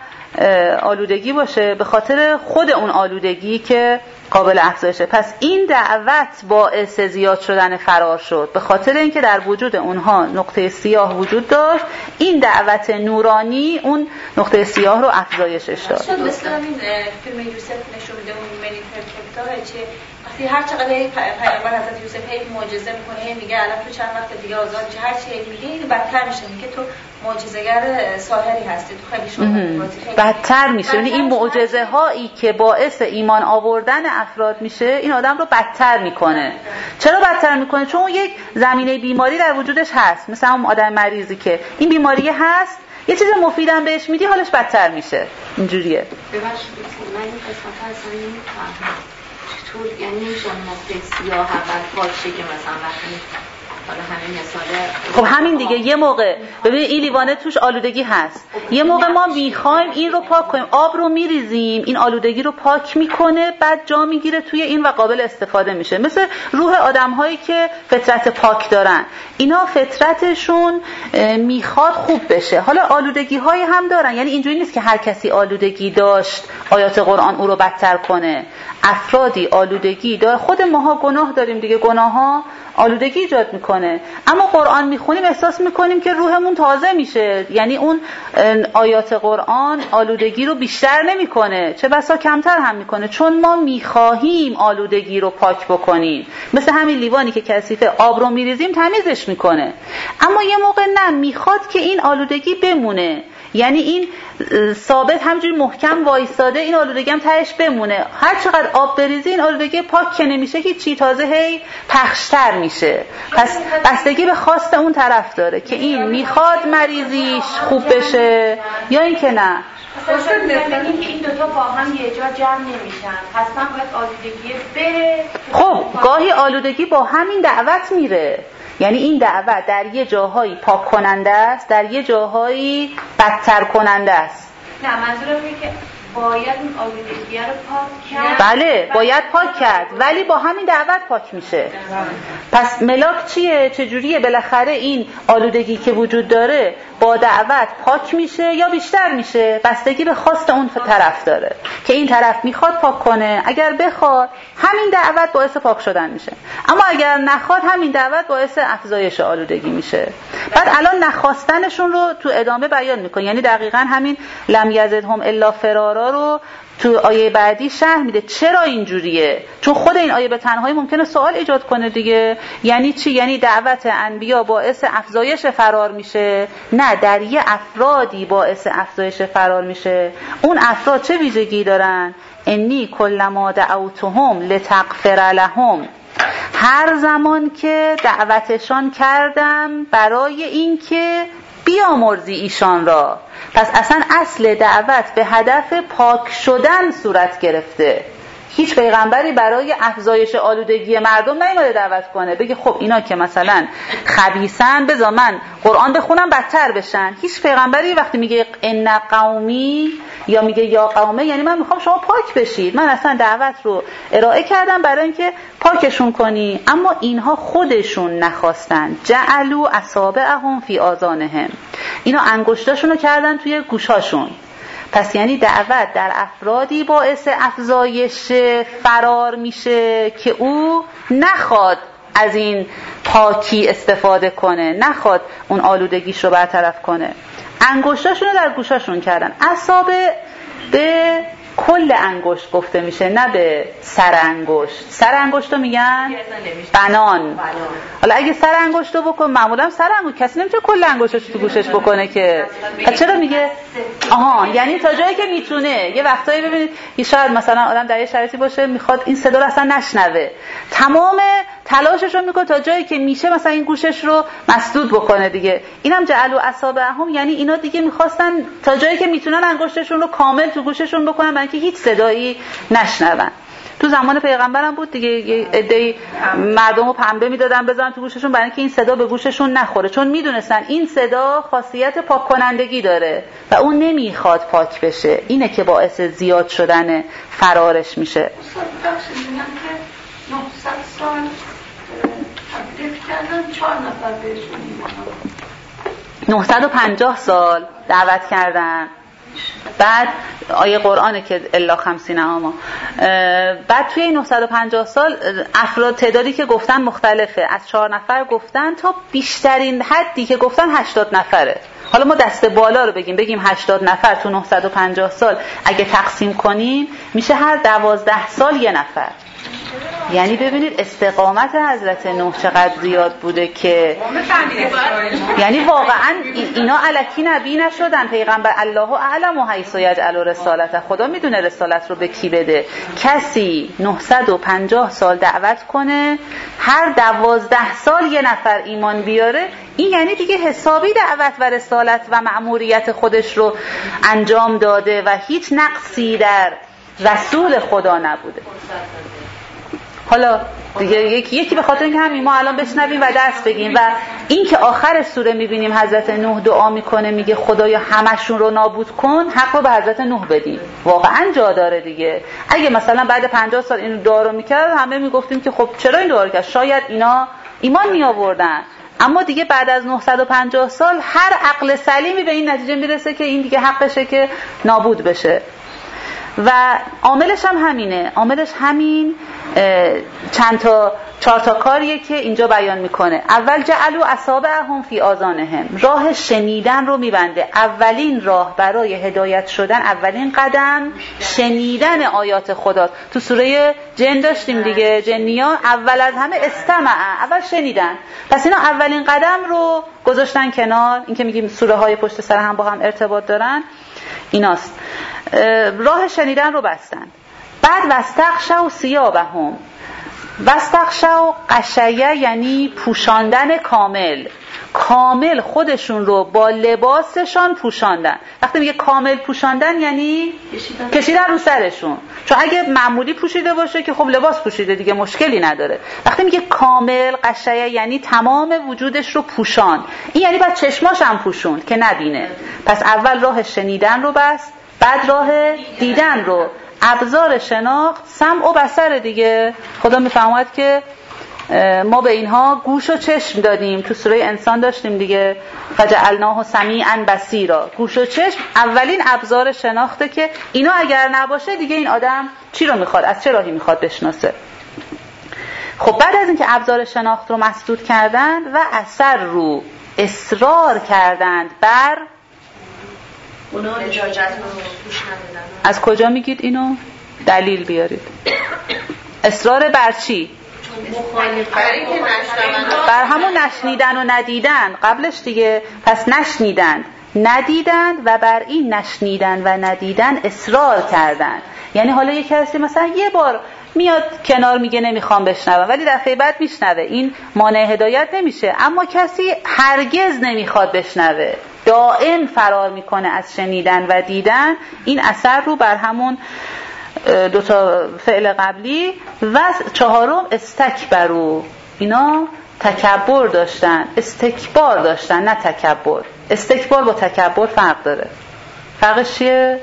آلودگی باشه، به خاطر خود اون آلودگی که قابل افزایشه. پس این دعوت باعث زیاد شدن فرار شد، به خاطر اینکه در وجود اونها نقطه سیاه وجود داشت. این دعوت نورانی اون نقطه سیاه رو افزایشش داد. شد مثل این فیلم یوسف نشون میده، اون منی کتابه چه وقتی هر چقدر پیامبر حضرت یوسف هی معجزه میکنه، میگه الان تو چند وقت دیگه آزاد میشه، هر چی میگه این بدتر میشه، میگه تو معجزه‌گر ساحری هستی، تو خیلی شده بدتر میشه. یعنی این معجزه هایی که باعث ایمان آوردن افراد میشه، این آدم رو بدتر میکنه. چرا بدتر میکنه؟ چون اون یک زمینه بیماری در وجودش هست، مثلا اون آدم مریضی که این بیماری هست، یه چیز مفیدم بهش میدی حالش بدتر میشه. اینجوریه. ببخشید من این قسمت اصلا نمیفهمم چطور، یعنی نمیشه نقطه سیاه اول باشه که مثلا وقتی حالا همین مثاله. خب همین دیگه، یه موقع ببین این لیوانه توش آلودگی هست، یه موقع ما میخوایم این رو پاک کنیم، آب رو میریزیم، این آلودگی رو پاک میکنه، بعد جا میگیره توی این و قابل استفاده میشه. مثل روح آدم‌هایی که فطرت پاک دارن، اینا فطرتشون میخواد خوب بشه. حالا آلودگی های هم دارن، یعنی اینجوری نیست که هر کسی آلودگی داشت آیات قرآن او رو بدتر کنه. افرادی آلودگی داره، خود ماها گناه داریم دیگه، گناه ها آلودگی ایجاد میکنه، اما قرآن میخونیم احساس میکنیم که روحمون تازه میشه. یعنی اون آیات قرآن آلودگی رو بیشتر نمیکنه، چه بسا کمتر هم میکنه، چون ما میخواهیم آلودگی رو پاک بکنیم. مثل همین لیوانی که کثیفه، آب رو میریزیم تمیزش میکنه، اما یه موقع نه، میخواد که این آلودگی بمونه. یعنی این ثابت همجوری محکم وایساده، این آلودگی هم تهش بمونه. هر چقدر آب بریزی این آلودگی پاک که نمیشه، هیچی، تازه هی پخشتر میشه. پس بستگی به خواست اون طرف داره که این میخواد مریضیش خوب بشه یا این که نه. این دوتا با هم یه جا جمع نمیشن، پس من باید آلودگی بره. خب گاهی آلودگی با همین دعوت میره، یعنی این دعوت در یه جاهایی پاک کننده است، در یه جاهایی بدتر کننده است. نه منظورم اینه که باید اون آلودگی رو پاک کرد. بله باید پاک کرد، ولی با همین دعوت پاک میشه. پس ملاک چیه؟ چجوریه؟ بالاخره این آلودگی که وجود داره با دعوت پاک میشه یا بیشتر میشه؟ بستگی به خواست اون طرف داره که این طرف میخواد پاک کنه. اگر بخواد همین دعوت باعث پاک شدن میشه، اما اگر نخواد همین دعوت باعث افزایش آلودگی میشه. بعد الان نخواستنشون رو تو ادامه بیان میکنه، یعنی دقیقاً همین لم یزدهم الا فرارا رو تو آیه بعدی شرح میده. چرا اینجوریه؟ چون خود این آیه به تنهایی ممکنه سوال ایجاد کنه دیگه. یعنی چی؟ یعنی دعوت انبیا باعث افزایش فرار میشه؟ نه، در یه افرادی باعث افزایش فرار میشه. اون افراد چه ویژگی دارن؟ انی کلما دعوتهم لتغفر لهم، هر زمان که دعوتشان کردم برای این که بیامرزی ایشان را. پس اصلا اصل دعوت به هدف پاک شدن صورت گرفته. هیچ پیغمبری برای افزایش آلودگی مردم نیومده دعوت کنه بگه خب اینا که مثلا خبیثن بذار من قرآن بخونم بدتر بشن. هیچ پیغمبری وقتی میگه ان قومی یا میگه یا قومه یعنی من میخوام شما پاک بشید، من اصلا دعوت رو ارائه کردم برای اینکه پاکشون کنی. اما اینها خودشون نخواستن. جعلوا اصابعهم فی آذانهم، اینا انگشتاشون رو کردن توی گوشاشون. پس یعنی دعوت در افرادی باعث افزایش فرار میشه که او نخواد از این پاکی استفاده کنه، نخواد اون آلودگیش رو برطرف کنه. انگشتاشون رو در گوشاشون کردن. اصابع به کل انگشت گفته میشه، نه به سر انگشت. سر انگشت رو میگن بنان. حالا اگه سر انگشت رو بکن، معمولا سر انگشت کسی نمیتونه کل انگشتش تو گوشش بکنه که. چرا میگه یعنی تا جایی که میتونه. یه وقتایی ببینید شاید مثلا آدم در یه شرایطی باشه میخواد این صدا رو اصلا نشنوه، تمام تلاشش رو میکنه تا جایی که میشه مثلا این گوشش رو مسدود بکنه دیگه. اینم جعلوا اصابعهم، یعنی اینا دیگه میخواستن تا جایی که میتونن انگشتشون رو کامل تو گوششون بکنن برای اینکه هیچ صدایی نشنون. تو زمان پیغمبرم بود دیگه، یه عده‌ای مردمو پنبه میدادن بزنن تو گوششون برای اینکه این صدا به گوششون نخوره، چون میدونستن این صدا خاصیت پاک کنندگی داره و اون نمیخواد پاک بشه. اینه که باعث زیاد شدن فرارش میشه. 900 سال تبلیغ کردن، 4 نفر بهشون ایمان 950 سال دعوت کردن. بعد آیه قرآنه که الا 50 عاما. بعد توی 950 سال افراد تعدادی که گفتن مختلفه. از 4 نفر گفتن تا بیشترین حدی که گفتن 80 نفره. حالا ما دست بالا رو بگیم 80 نفر تو 950 سال اگه تقسیم کنیم میشه هر 12 سال یه نفر. یعنی ببینید استقامت حضرت نوح چقدر زیاد بوده که یعنی واقعا اینا الکی نبی نشدن. پیغمبر الله اعلم حیث یجعل رسالته، خدا میدونه رسالت رو به کی بده. کسی 950 سال دعوت کنه هر 12 سال یه نفر ایمان بیاره، این یعنی دیگه حسابی دعوت و رسالت و مأموریت خودش رو انجام داده و هیچ نقصی در رسول خدا نبوده. حالا دیگه یکی به خاطر اینکه همین ما الان بشنویم و دست بگیم و این که آخر سوره میبینیم حضرت نوح دعا میکنه میگه خدایا همشون رو نابود کن، حق رو به حضرت نوح بدیم. واقعا جا داره دیگه. اگه مثلا بعد 50 سال این دعا رو میکرد همه میگفتیم که خب چرا این دعا رو کرد، شاید اینا ایمان میآوردن. اما دیگه بعد از 950 سال هر عقل سلیمی به این نتیجه میرسه که این دیگه حقشه که نابود بشه. و عاملش هم همینه. عاملش همین چهار تا کاریه که اینجا بیان میکنه. اول جعلوا اصابعهم فی آذانهم، راه شنیدن رو میبنده. اولین راه برای هدایت شدن، اولین قدم شنیدن آیات خدا. تو سوره جن داشتیم دیگه، جنیا اول از همه استمع، اول شنیدن. پس اینا اولین قدم رو گذاشتن کنار. این که میگیم سوره های پشت سر هم با هم ارتباط دارن ایناست. راه شنیدن رو بستن. بعد واستغشوا ثیابهم، واستغشوا قشیه یعنی پوشاندن کامل، کامل خودشون رو با لباسشان پوشاندن. وقتی میگه کامل پوشاندن یعنی کشیدن رو سرشون، چون اگه معمولی پوشیده باشه که خب لباس پوشیده دیگه مشکلی نداره. وقتی میگه کامل قشیه یعنی تمام وجودش رو پوشاند، این یعنی بعد چشماش هم پوشوند که نبینه. پس اول راه شنیدن رو بست، بعد راه دیدن رو. ابزار شناخت سمع و بصر دیگه. خدا میفرماید که ما به اینها گوش و چشم دادیم، تو سوره انسان داشتیم دیگه، فجعلناه سمیعا بصیرا. گوش و چشم اولین ابزار شناخته که اینا اگر نباشه دیگه این آدم چی رو میخواد، از چه راهی میخواد بشناسه. خب بعد از اینکه ابزار شناخت رو مسدود کردند و اثر رو اصرار کردند بر اونا اجازت رو گوش ندادن. از کجا میگید اینو؟ دلیل بیارید. اصرار بر چی؟ بر همون نشنیدن و ندیدن قبلش دیگه. پس نشنیدند، ندیدند و بر این نشنیدن و ندیدن اصرار کردند. یعنی حالا یک کسی مثلا یه بار میاد کنار میگه نمیخوام بشنوم، ولی دفعه بعد میشنوه، این مانع هدایت نمیشه. اما کسی هرگز نمیخواد بشنوه، دائم فرار میکنه از شنیدن و دیدن، این اثر رو بر همون دو تا فعل قبلی. و چهارم استکبروا، اینا تکبر داشتن، استکبار داشتن نه تکبر. استکبار با تکبر فرق داره. فرقش چیه؟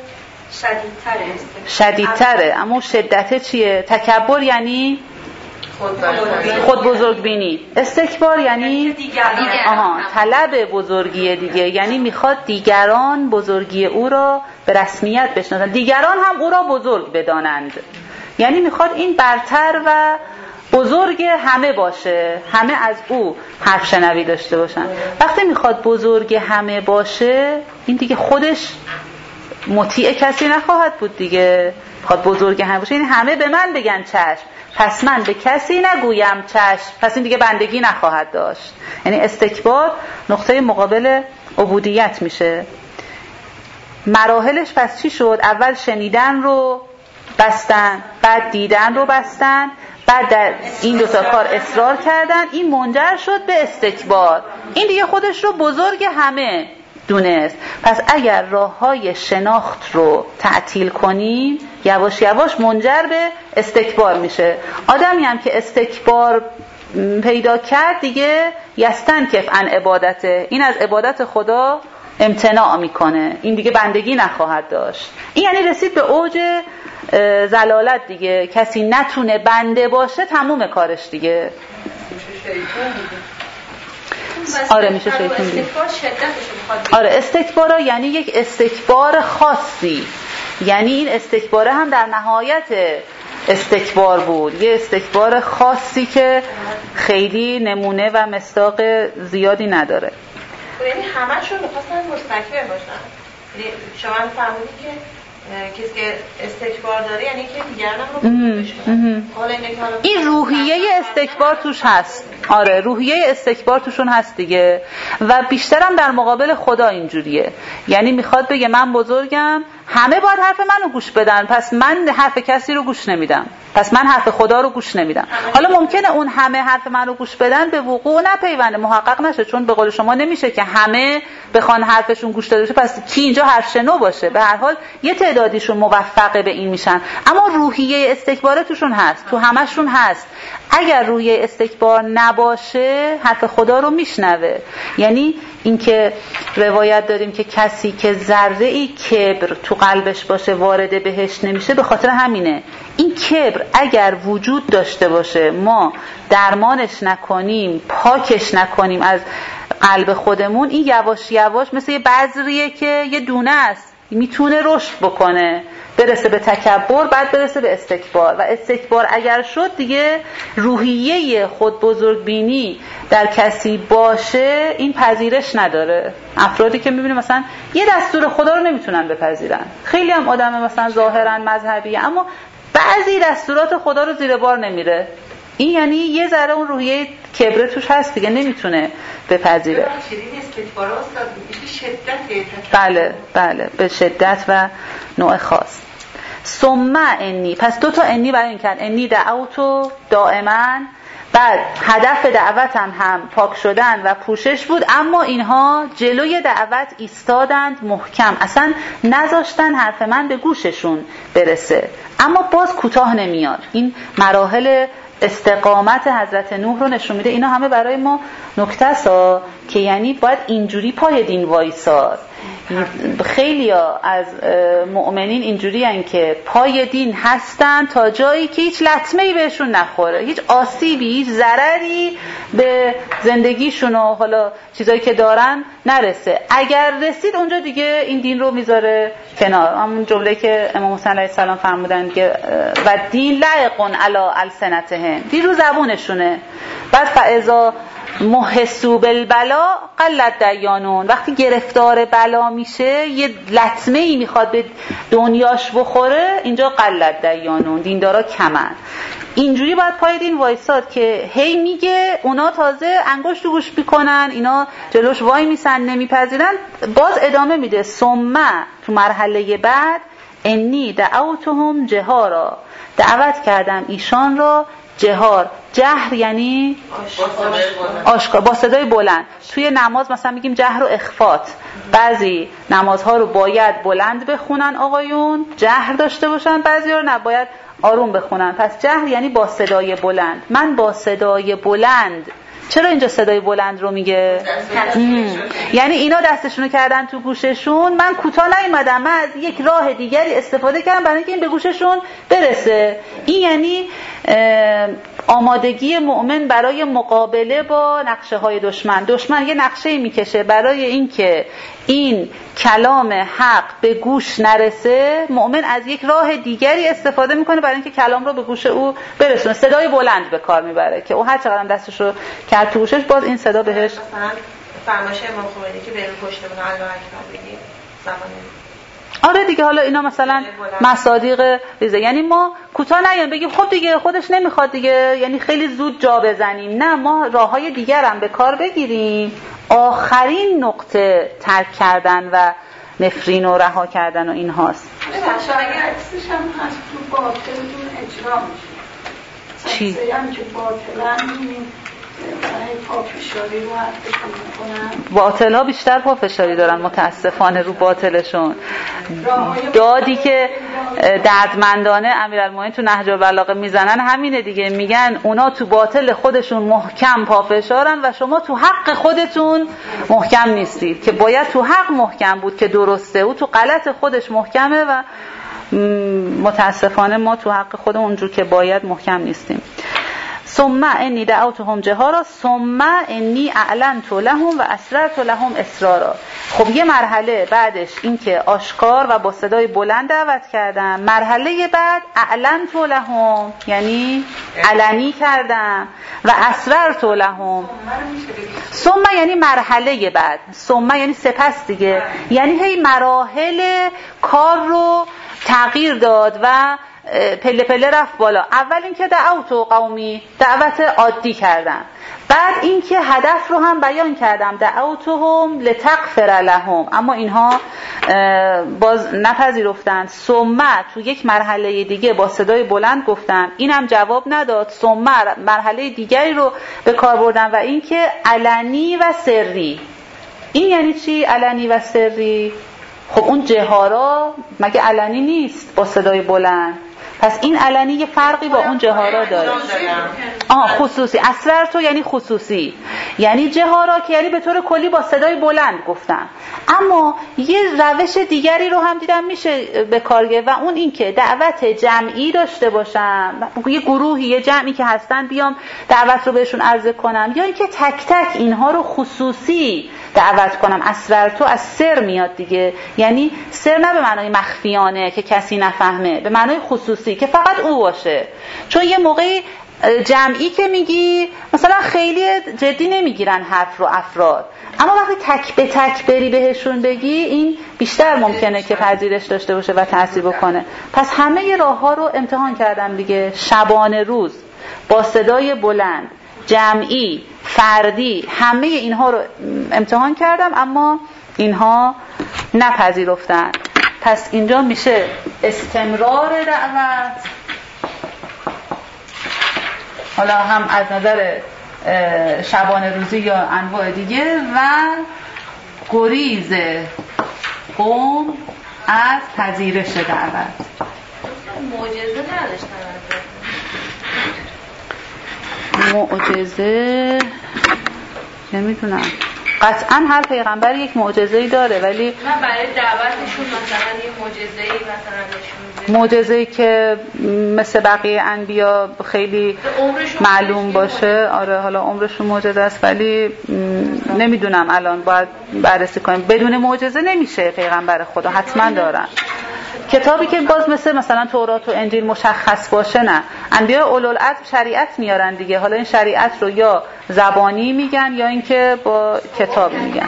شدیدتره. اما شدت چیه؟ تکبر یعنی خود بزرگ بینی، استکبار یعنی طلب بزرگی دیگه، یعنی میخواد دیگران بزرگی او را به رسمیت بشناسند، دیگران هم او را بزرگ بدانند. یعنی میخواد این برتر و بزرگ همه باشه، همه از او حرف شنوی داشته باشن. وقتی میخواد بزرگ همه باشه، این دیگه خودش مطیع کسی نخواهد بود دیگه. میخواد بزرگ همه باشه یعنی همه به من بگن چشم، پس من به کسی نگویم چشم، پس این دیگه بندگی نخواهد داشت. یعنی استکبار نقطه مقابل عبودیت میشه. مراحلش پس چی شد؟ اول شنیدن رو بستن، بعد دیدن رو بستن، بعد در این دوتا کار اصرار کردن، این منجر شد به استکبار. این دیگه خودش رو بزرگ همه دونست. پس اگر راه‌های شناخت رو تعطیل کنیم، یواش یواش منجر به استکبار میشه. آدمی هم که استکبار پیدا کرد دیگه یستنکف عن عبادته، این از عبادت خدا امتناع میکنه، این دیگه بندگی نخواهد داشت. این یعنی رسید به اوج زلالت دیگه. کسی نتونه بنده باشه تموم کارش دیگه. آره میشه شیطان دیگه. آره استکبار یعنی یک استکبار خاصی، یعنی این استکباره هم در نهایت استکبار بود، یه استکبار خاصی که خیلی نمونه و مصداق زیادی نداره. یعنی همه‌شون می‌خواستن مستکبر باشن. یعنی شما فهمیدید که کسی که استکبار داره یعنی که دیگران رو بشکنه. این روحیه استکبار توش هست. آره روحیه استکبار توشون هست دیگه. و بیشترم در مقابل خدا اینجوریه. یعنی میخواد بگه من بزرگم، همه باید حرف منو گوش بدن، پس من حرف کسی رو گوش نمیدم، پس من حرف خدا رو گوش نمیدم. حالا ممکنه اون همه حرف منو گوش بدن به وقوع نپیونده، محقق نشه، چون به قول شما نمیشه که همه بخوان حرفشون گوش داده بشه، پس کی اینجا حرف شنو باشه. به هر حال یه تعدادیشون موفق به این میشن، اما روحیه استکبار توشون هست، تو همشون هست. اگر روحیه استکبار نباشه حرف خدا رو میشنوه. یعنی اینکه روایت داریم که کسی که ذره‌ای کبر تو قلبش باشه وارد بهشت نمیشه، به خاطر همینه. این کبر اگر وجود داشته باشه، ما درمانش نکنیم، پاکش نکنیم از قلب خودمون، این یواش یواش مثل یه بذریه که یه دونه است، میتونه رشد بکنه، برسه به تکبر، بعد برسه به استکبار. و استکبار اگر شد دیگه روحیه خود بزرگ بینی در کسی باشه، این پذیرش نداره. افرادی که میبینیم مثلا یه دستور خدا رو نمیتونن بپذیرن، خیلی هم آدم مثلا ظاهرا مذهبیه اما بعضی دستورات خدا رو زیر بار نمیره، این یعنی یه ذره اون روحیه کبر توش هست دیگه، نمیتونه بپذیره. بله به شدت و نوع خاص. ثم انی، پس 2 تا انی بیان کرد، انی دعوتو دائما، بعد هدف دعوتم هم پاک شدن و پوشش بود، اما اینها جلوی دعوت ایستادند محکم، اصلا نذاشتن حرف من به گوششون برسه، اما باز کوتاه نمیاد. این مراحل استقامت حضرت نوح رو نشون میده. اینا همه برای ما نکته است که یعنی باید اینجوری پای دین وایساد. خیلی ها از مؤمنین اینجوری هن که پای دین هستن تا جایی که هیچ لطمه‌ای بهشون نخوره، هیچ آسیبی، هیچ ضرری به زندگیشون و حالا چیزایی که دارن نرسه. اگر رسید اونجا دیگه این دین رو میذاره کنار. همون جمله که امام حسین علیه السلام فرمودن که و دین لایقون علی السنتهم، دین رو زبونشونه. بعد فاذا محسو بالبلا قلت دیانون، وقتی گرفتار بلا میشه، یه لطمه‌ای میخواد به دنیاش بخوره، اینجا قلت دیانون، دیندارا کمن. اینجوری باید پای دین وایساد که هی میگه، اونا تازه انگشت تو گوش میکنن، اینا جلوش وای میسن نمیپذیرن، باز ادامه میده. ثم تو مرحله بعد انی دعوتهم جهارا، دعوت کردم ایشان را جهار. جهر یعنی آشکار، با صدای بلند. توی نماز مثلا میگیم جهر و اخفات، بعضی نمازها رو باید بلند بخونن آقایون، جهر داشته باشن، بعضی رو نباید آروم بخونن. پس جهر یعنی با صدای بلند. من با صدای بلند، چرا اینجا صدای بلند رو میگه؟ یعنی اینا دستشونو کردن تو گوششون، من کوتاه نیومدم، من از یک راه دیگری استفاده کردم برای اینکه این به گوششون برسه. این یعنی آمادگی مؤمن برای مقابله با نقشه های دشمن. دشمن یه نقشه میکشه برای اینکه این کلام حق به گوش نرسه، مؤمن از یک راه دیگری استفاده میکنه برای اینکه کلام رو به گوش او برسونه. صدای بلند به کار میبره که او هر چقدر دستش رو کرد تو گوشش، باز این صدا بهش. مثلا فرمایش امام خمینی که بریم پشت بون الله اکبر بگیم زمانی. آره دیگه، حالا اینا مثلا مصادیق ریزه، یعنی ما کوتاه نیایم بگیم خب دیگه خودش نمیخواد دیگه، یعنی خیلی زود جا بزنیم. نه، ما راههای دیگر هم به کار بگیریم. آخرین نقطه ترک کردن و نفرین و رها کردن و این هاست. ببخشید اگه عکسش هم هست تو باطلتون اجرا میشه. چی؟ هم که باطلن میبینیم پافشاری رو حرفتون میکنن. باطل ها بیشتر پافشاری دارن متاسفانه رو باطلشون. دادی که دردمندانه امیرالمومنین تو نهج البلاغه میزنن همینه دیگه، میگن اونا تو باطل خودشون محکم پافشارن و شما تو حق خودتون محکم نیستید، که باید تو حق محکم بود که درسته، او تو غلط خودش محکمه و متاسفانه ما تو حق خودمون اونجور که باید محکم نیستیم. ثم انی دعوتهم جهارا ثم انی اعلنت لهم و اسررت لهم اسرارا. خب یه مرحله بعدش این که آشکار و با صدای بلند دعوت کردم، مرحله بعد اعلنت لهم یعنی علنی کردم و اسررت لهم. ثم یعنی مرحله بعد، ثم یعنی سپس دیگه، یعنی هی مراحل کار رو تغییر داد و پله پله رفت بالا. اول اینکه دعوت قومی، دعوت عادی کردم، بعد اینکه هدف رو هم بیان کردم، دعوتهم لتغفر لهم، اما اینها باز نپذیرفتند. ثم تو یک مرحله دیگه با صدای بلند گفتم، اینم جواب نداد. ثم مرحله دیگری رو به کار بردم و اینکه علنی و سری. این یعنی چی علنی و سری؟ خب اون جهارا مگه علنی نیست با صدای بلند؟ پس این علنی یه فرقی با اون جهارا داره. خصوصی. اسررتو یعنی خصوصی، یعنی جهارا که یعنی به طور کلی با صدای بلند گفتم. اما یه روش دیگری رو هم دیدم میشه به کار گرفت و اون این که دعوت جمعی داشته باشم، یه گروهی یه جمعی که هستن بیام دعوت رو بهشون عرضه کنم، یا اینکه تک تک اینها رو خصوصی دعوت کنم. اسررتو از سر میاد دیگه، یعنی سر نه به معنای مخفیانه که کسی نفهمه، به معنای خصوصی که فقط او باشه. چون یه موقعی جمعی که میگی مثلا خیلی جدی نمیگیرن حرف رو افراد، اما وقتی تک به تک بری بهشون بگی این بیشتر ممکنه که پذیرش داشته باشه و تأثیر بکنه. پس همه راه ها رو امتحان کردم دیگه، شبانه روز با صدای بلند، جمعی، فردی، همه اینها رو امتحان کردم، اما اینها نپذیرفتن. پس اینجا میشه استمرار دعوت، حالا هم از نظر شبانه روزی یا انواع دیگه، و گریز قوم از پذیرش دعوت. معجزه نداشتن. معجزه نمیدونم، قطعا هر پیغمبر یک معجزه‌ای داره، ولی من برای دعوتشون مثلا یه معجزه‌ای مثلا نشون معجزه‌ای که مثل بقیه انبیا خیلی معلوم باشه. آره حالا عمرشون معجزه است، ولی نمیدونم، الان باید بررسی کنیم. بدون معجزه نمیشه پیغمبر خدا، حتما دارن. کتابی که باز مثلا تورات و انجیل مشخص باشه، نه. انبیا اولوالعزم شریعت میارن دیگه، حالا این شریعت رو یا زبانی میگن یا اینکه با کتاب میگن.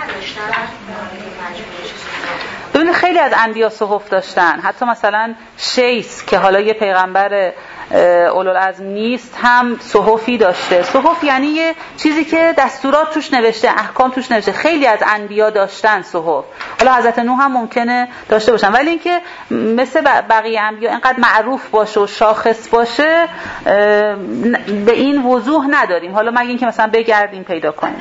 ببینید خیلی از انبیا صحف داشتن، حتی مثلا شیس که حالا یه پیغمبر اولوالعزم نیست هم صحفی داشته. صحف یعنی یه چیزی که دستورات توش نوشته، احکام توش نوشته. خیلی از انبیا داشتن صحف. حالا حضرت نوح هم ممکنه داشته باشن، ولی اینکه مثل بقیه انبیا اینقدر معروف باشه و شاخص باشه به این وضوح نداریم. حالا مگه اینکه مثلا بگردیم پیدا کنیم.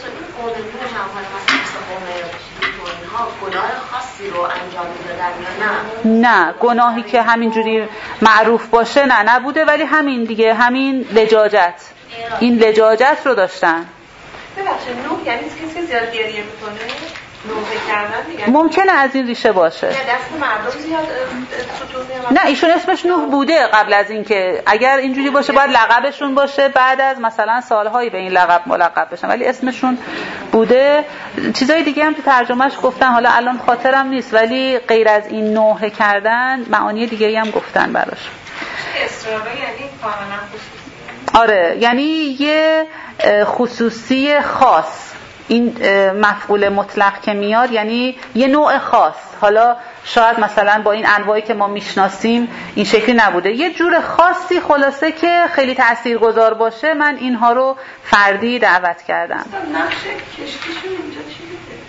گناه خاصی رو انجام میدادن یا نه؟ نه، گناهی که همینجوری معروف باشه نه نبوده، ولی همین دیگه، همین لجاجت، این لجاجت رو داشتن. ببخشید نوح یعنی کسی زیاد گریه میکنه؟ نوحه کردن میگن ممکنه از این ریشه باشه. دست مردم زیاد ستون. نه ایشون اسمش نوح بوده قبل از این، که اگر اینجوری باشه باید لقبشون باشه، بعد از مثلا سالهایی به این لقب ملقب بشن، ولی اسمشون بوده. چیزای دیگه هم تو ترجمهش گفتن، حالا الان خاطرم نیست، ولی غیر از این نوحه کردن معانی دیگه هم گفتن براش. اسرائیل یعنی کاملا خصوصی. آره یعنی یه خصوصی خاص. این مفعول مطلق که میاد یعنی یه نوع خاص. حالا شاید مثلا با این انواعی که ما میشناسیم این شکلی نبوده، یه جور خاصی خلاصه که خیلی تاثیرگذار باشه. من اینها رو فردی دعوت کردم. نقش کشتیشون اینجا چی بوده؟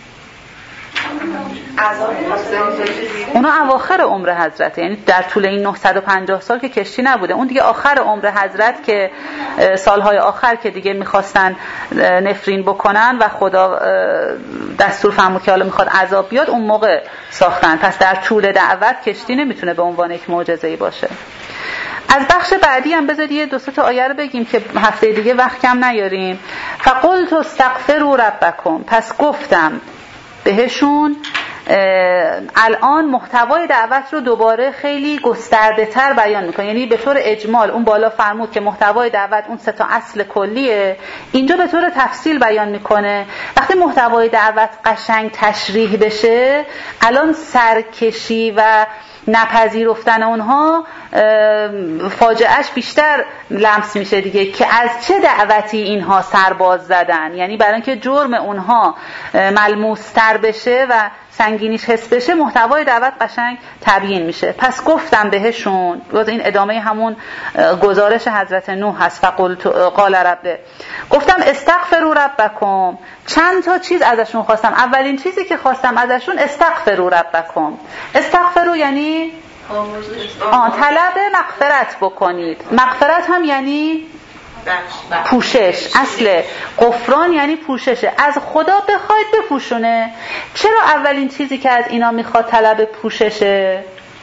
اونا اواخر عمر حضرت، یعنی در طول این 950 سال که کشتی نبوده. اون دیگه آخر عمر حضرت که سالهای آخر که دیگه میخواستن نفرین بکنن و خدا دستور فرمود که حالا میخواد عذاب بیاد، اون موقع ساختن. پس در طول دعوت کشتی نمیتونه به عنوان یک معجزه‌ای باشه. از بخش بعدی هم بذارید یه دو سه تا آیه رو بگیم که هفته دیگه وقت کم نیاریم. فقلت استغفروا ربکم، پس گفتم بهشون. الان محتوای دعوت رو دوباره خیلی گسترده تر بیان میکنه، یعنی به طور اجمال اون بالا فرمود که محتوای دعوت اون 3 تا اصل کلیه، اینجا به طور تفصیل بیان میکنه. وقتی محتوای دعوت قشنگ تشریح بشه، الان سرکشی و نپذیرفتن اونها فاجعهش بیشتر لمس میشه دیگه، که از چه دعوتی اینها سرباز زدن. یعنی برای اینکه جرم اونها ملموس‌تر بشه و سنگینیش حس بشه، محتوای دعوت قشنگ تبیین میشه. پس گفتم بهشون، باز این ادامه همون گزارش حضرت نوح هست. قال رب، گفتم استغفروا ربکم. چند تا چیز ازشون خواستم. اولین چیزی که خواستم ازشون استغفروا ربکم. استغفروا یعنی طلب مغفرت بکنید. مغفرت هم یعنی پوشش. اصل غفران یعنی پوششه. از خدا بخواید بپوشونه. چرا اولین چیزی که از اینا میخواد طلب پوششه؟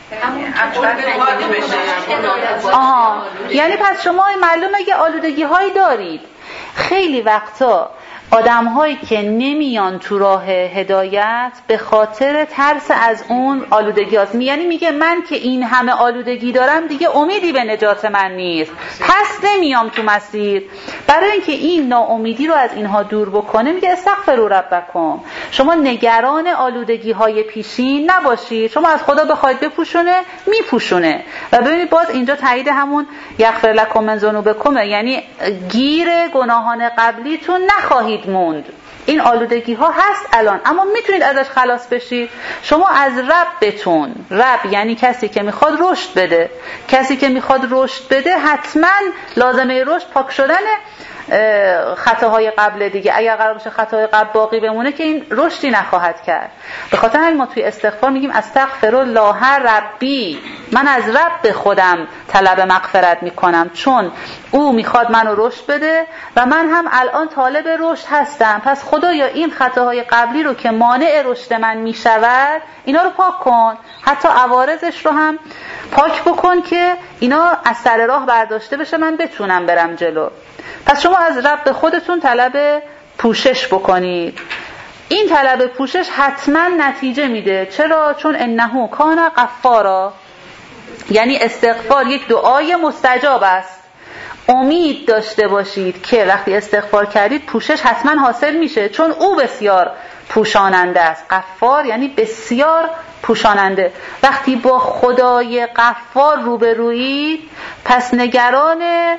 یعنی پس شما معلومه که آلودگی هایی دارید. خیلی وقتا آدم هایی که نمیان تو راه هدایت به خاطر ترس از اون آلودگی هاست. یعنی میگه من که این همه آلودگی دارم دیگه امیدی به نجات من نیست، پس نمیام تو مسیر. برای اینکه این ناامیدی رو از اینها دور بکنه میگه استغفروا ربکم. شما نگران آلودگی های پیشین نباشید، شما از خدا بخواید بپوشونه میپوشونه. و ببینید باز اینجا تایید همون یغفر لکم من ذنوبکم، یعنی گیر گناهان قبلیتون نخواهید موند. این آلودگی ها هست الان، اما میتونید ازش خلاص بشید. شما از ربتون، رب یعنی کسی که میخواد رشد بده، کسی که میخواد رشد بده حتما لازمه رشد پاک شدنه. خطاهای قبل دیگه. اگر قرار باشه خطاهای قبل باقی بمونه که این رشدی نخواهد کرد. به خاطر همین ما توی استغفار میگیم استغفرالله ربی، من از رب خودم طلب مغفرت میکنم چون او میخواد منو رشد بده و من هم الان طالب رشد هستم. پس خدایا این خطاهای قبلی رو که مانع رشد من میشود اینا رو پاک کن، حتی عوارضش رو هم پاک بکن که اینا از سر راه برداشته بشه، من بتونم برم جلو. پس شما از رب خودتون طلب پوشش بکنید. این طلب پوشش حتما نتیجه میده. چرا؟ چون انه کان غفارا، یعنی استغفار یک دعای مستجاب است. امید داشته باشید که وقتی استغفار کردید پوشش حتما حاصل میشه، چون او بسیار پوشاننده است. غفار یعنی بسیار پوشاننده. وقتی با خدای غفار روبرویید پس نگران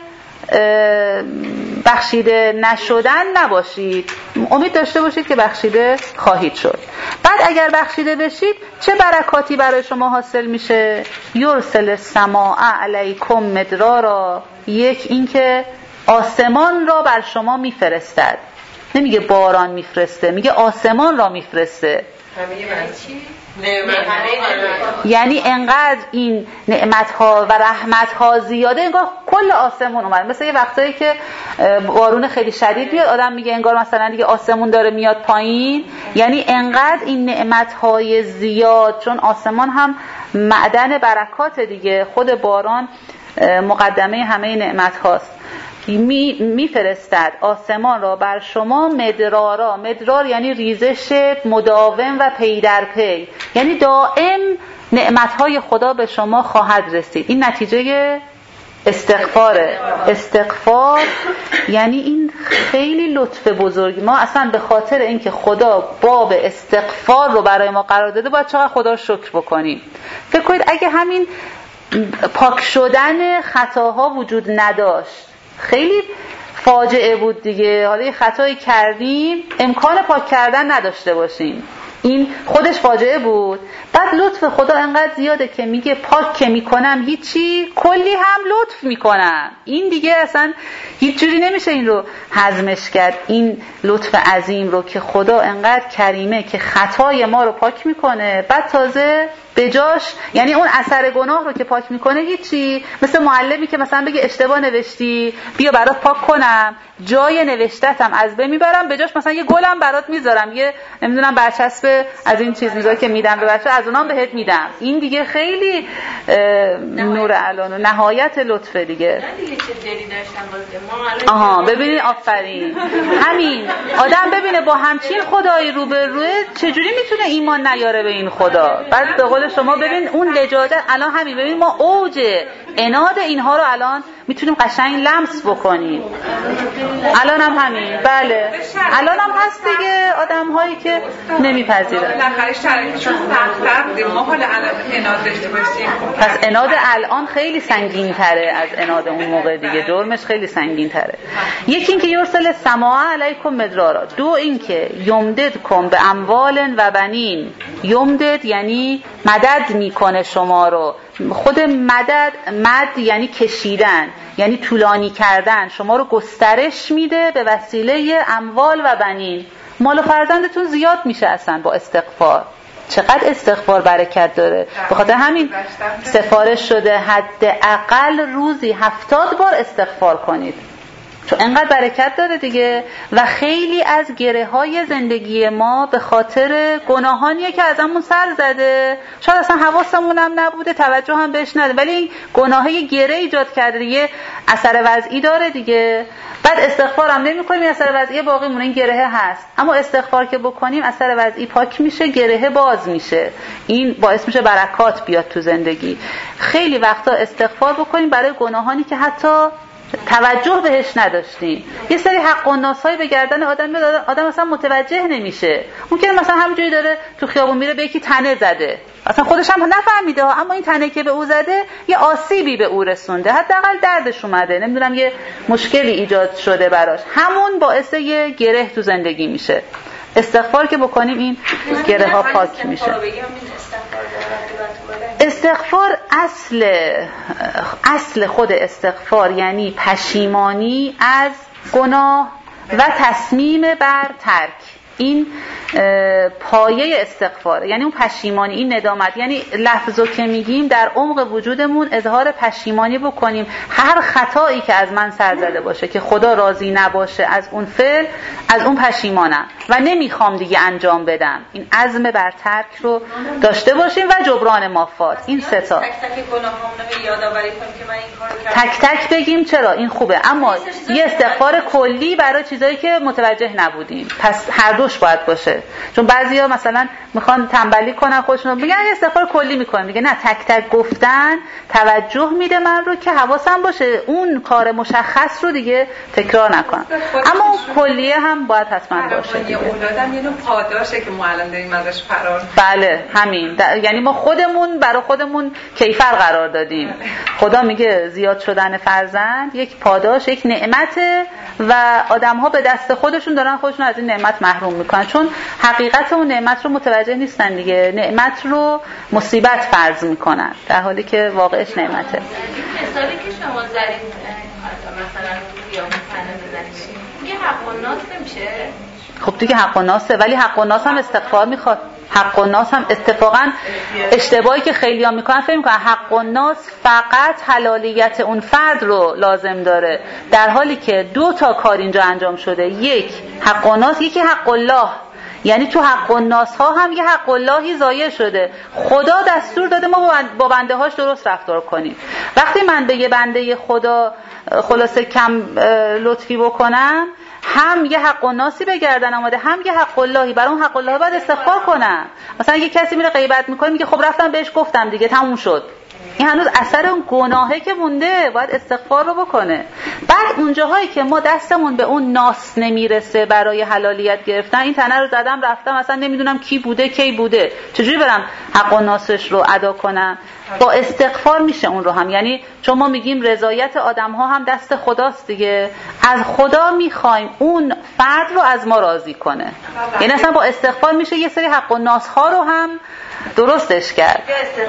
بخشیده نشدن نباشید، امید داشته باشید که بخشیده خواهید شد. بعد اگر بخشیده بشید چه برکاتی برای شما حاصل میشه؟ یرسل السماء علیکم مدرارا، یک اینکه آسمان را بر شما میفرستد. نمیگه باران میفرسته، میگه آسمان را میفرسته. یعنی انقدر این نعمت‌ها و رحمت‌ها زیاده انگار کل آسمون اومد. مثلا یه وقتایی که بارون خیلی شدید میاد آدم میگه انگار مثلا دیگه آسمون داره میاد پایین. یعنی انقدر این نعمت‌های زیاد، چون آسمان هم معدن برکات دیگه، خود باران مقدمه همه نعمت‌هاست. میفرستد آسمان را بر شما مدرارا. مدرار یعنی ریزش مداوم و پی در پی، یعنی دائم نعمتهای خدا به شما خواهد رسید. این نتیجه استغفاره. استغفار یعنی این خیلی لطف بزرگی. ما اصلا به خاطر اینکه خدا باب استغفار رو برای ما قرار داده باید چقدر خدا رو شکر بکنیم. فکر کنید اگه همین پاک شدن خطاها وجود نداشت خیلی فاجعه بود دیگه. حالا یه خطایی کردیم امکان پاک کردن نداشته باشیم، این خودش فاجعه بود. بعد لطف خدا انقدر زیاده که میگه پاک که میکنم هیچی، کلی هم لطف میکنم. این دیگه اصلا هیچ جوری نمیشه این رو هضمش کرد، این لطف عظیم رو که خدا انقدر کریمه که خطای ما رو پاک میکنه. بعد تازه بجاش، یعنی اون اثر گناه رو که پاک میکنه هیچی. مثل معلمی که مثلا بگه اشتباه نوشتی بیا برات پاک کنم، جای نوشتتم از بین میبرم، بجاش مثلا یه گلم برات میذارم، یه نمیدونم برچسب از این چیز میذاره که میدم به بچه، از اونام بهت میدم. این دیگه خیلی نور الان و نهایت لطفه دیگه. آها ببینید، آفرین. همین آدم ببینه با همچین خدایی روبروه چجوری میتونه ایمان نیاره به این خدا. بعد به قول شما ببین اون لجاجت الان همین، ببین ما اوج عناد اینها رو الان میتونیم قشنگ لمس بکنیم. الان هم همین، بله الان هم هست دیگه آدم هایی که نمیپذیرن. بالاخره شرایطشون سخت‌تر بوده، ما حالا الان عناد داشته باشیم. پس عناد الان خیلی سنگین تره از عناد اون موقع دیگه، جرمش خیلی سنگین تره. یکی این که یرسل السماء علیکم مدرارا، دو این که یمددکم به اموال و بنین. یمدد یعنی مدد میکنه شما رو. خود مد یعنی کشیدن، یعنی طولانی کردن، شما رو گسترش میده به وسیله اموال و بنین. مال و فرزندتون زیاد میشه اصلا با استغفار. چقدر استغفار برکت داره. به خاطر همین سفارش شده حداقل روزی 70 بار استغفار کنید، چون انقدر برکت داره دیگه. و خیلی از گره های زندگی ما به خاطر گناهانیه که ازمون سر زده، شاید اصلا حواسمون هم نبوده، توجه هم بهش نده، ولی این گناه یه گره ایجاد کرده دیگه، اثر وضعی داره دیگه. بعد استغفار هم نمی کنیم، اثر وضعی باقی مونه، این گره هست. اما استغفار که بکنیم اثر وضعی پاک میشه، گره باز میشه، این باعث میشه برکات بیاد تو زندگی. خیلی وقتا استغفار بکنیم برای گناهانی که حتی توجه بهش نداشتیم. یه سری حق و ناسایی به گردن آدم میاد، آدم اصلا متوجه نمیشه. ممکنه مثلا همینجوری داره تو خیابون میره به یکی تنه زده، اصلا خودش هم نفهمیده، اما این تنه که به او زده یه آسیبی به او رسونده، حداقل دردش اومده، نمیدونم یه مشکلی ایجاد شده براش، همون باعث یه گره تو زندگی میشه. استغفار که بکنیم این گره ها پاک میشه. استغفار اصل خود استغفار یعنی پشیمانی از گناه و تصمیم بر ترک، این پایه استغفاره. یعنی اون پشیمانی، این ندامت، یعنی لفظو که میگیم در عمق وجودمون اظهار پشیمانی بکنیم هر خطایی که از من سر زده باشه که خدا راضی نباشه از اون فعل، از اون پشیمانم و نمیخوام دیگه انجام بدم. این عزم بر ترک رو داشته باشیم و جبران مافات. این سه تا تک تک گناهامون رو یادآوری کنیم که من این کارو کردم، تک تک بگیم چرا این خوبه، اما یه استغفار کلی برای چیزایی که متوجه نبودیم. پس هر دوش باید باشه. چون بعضیا مثلا میخوان تنبلی کنن خودشون رو، میگن استغفار کلی میکنن، میگه نه، تک تک گفتن توجه میده من رو که حواسم باشه اون کار مشخص رو دیگه تکرار نکنم. اما اون کلیه هم باید حتما باشه. یه اولادم یه نوع پاداشه که ما الان داریم ازش فرار. بله همین، یعنی ما خودمون برای خودمون کیفر قرار دادیم. خدا میگه زیاد شدن فرزند یک پاداش، یک نعمته و آدم‌ها به دست خودشون دارن خودشون از این نعمت محروم میکنن، چون حقیقت اون نعمت رو متوجه نیستن دیگه. نعمت رو مصیبت فرض میکنن در حالی که واقعش نعمته. مثالی که شما زدید مثلا قیام سنه بزنید میگه حق و ناس نمیشه؟ خب دیگه حق و ناسه، ولی حق و ناس هم استغفار میخواد. حق و ناس هم اتفاقا اشتباهی که خیلی‌ها میکنن فکر میکنن حق و ناس فقط حلالیت اون فرد رو لازم داره، در حالی که دو تا کار اینجا انجام شده. یک حق و ناس، یکی حق الله. یعنی تو حق و ناس ها هم یه حق اللهی ضایع شده. خدا دستور داده ما با بنده هاش درست رفتار کنیم. وقتی من به یه بنده خدا خلاصه کم لطفی بکنم، هم یه حق و ناسی به گردن آمده، هم یه حق اللهی. برای اون حق الله باید استغفار کنم. مثلا یه کسی میره غیبت میکنه، میگه خب رفتم بهش گفتم دیگه تموم شد. این هنوز اثر اون گناهه که مونده، باید استغفار رو بکنه. بعد اونجاهایی که ما دستمون به اون ناس نمیرسه برای حلالیت گرفتن، این تنه رو زدم رفتم اصلا نمیدونم کی بوده کی بوده، چجوری برم حق و ناسش رو ادا کنم؟ با استغفار میشه اون رو هم. یعنی چون ما میگیم رضایت آدم ها هم دست خداست دیگه، از خدا میخوایم اون فرد رو از ما راضی کنه. یعنی اصلا با استغفار میشه یه سری حق و ناس ها رو هم درستش کرد.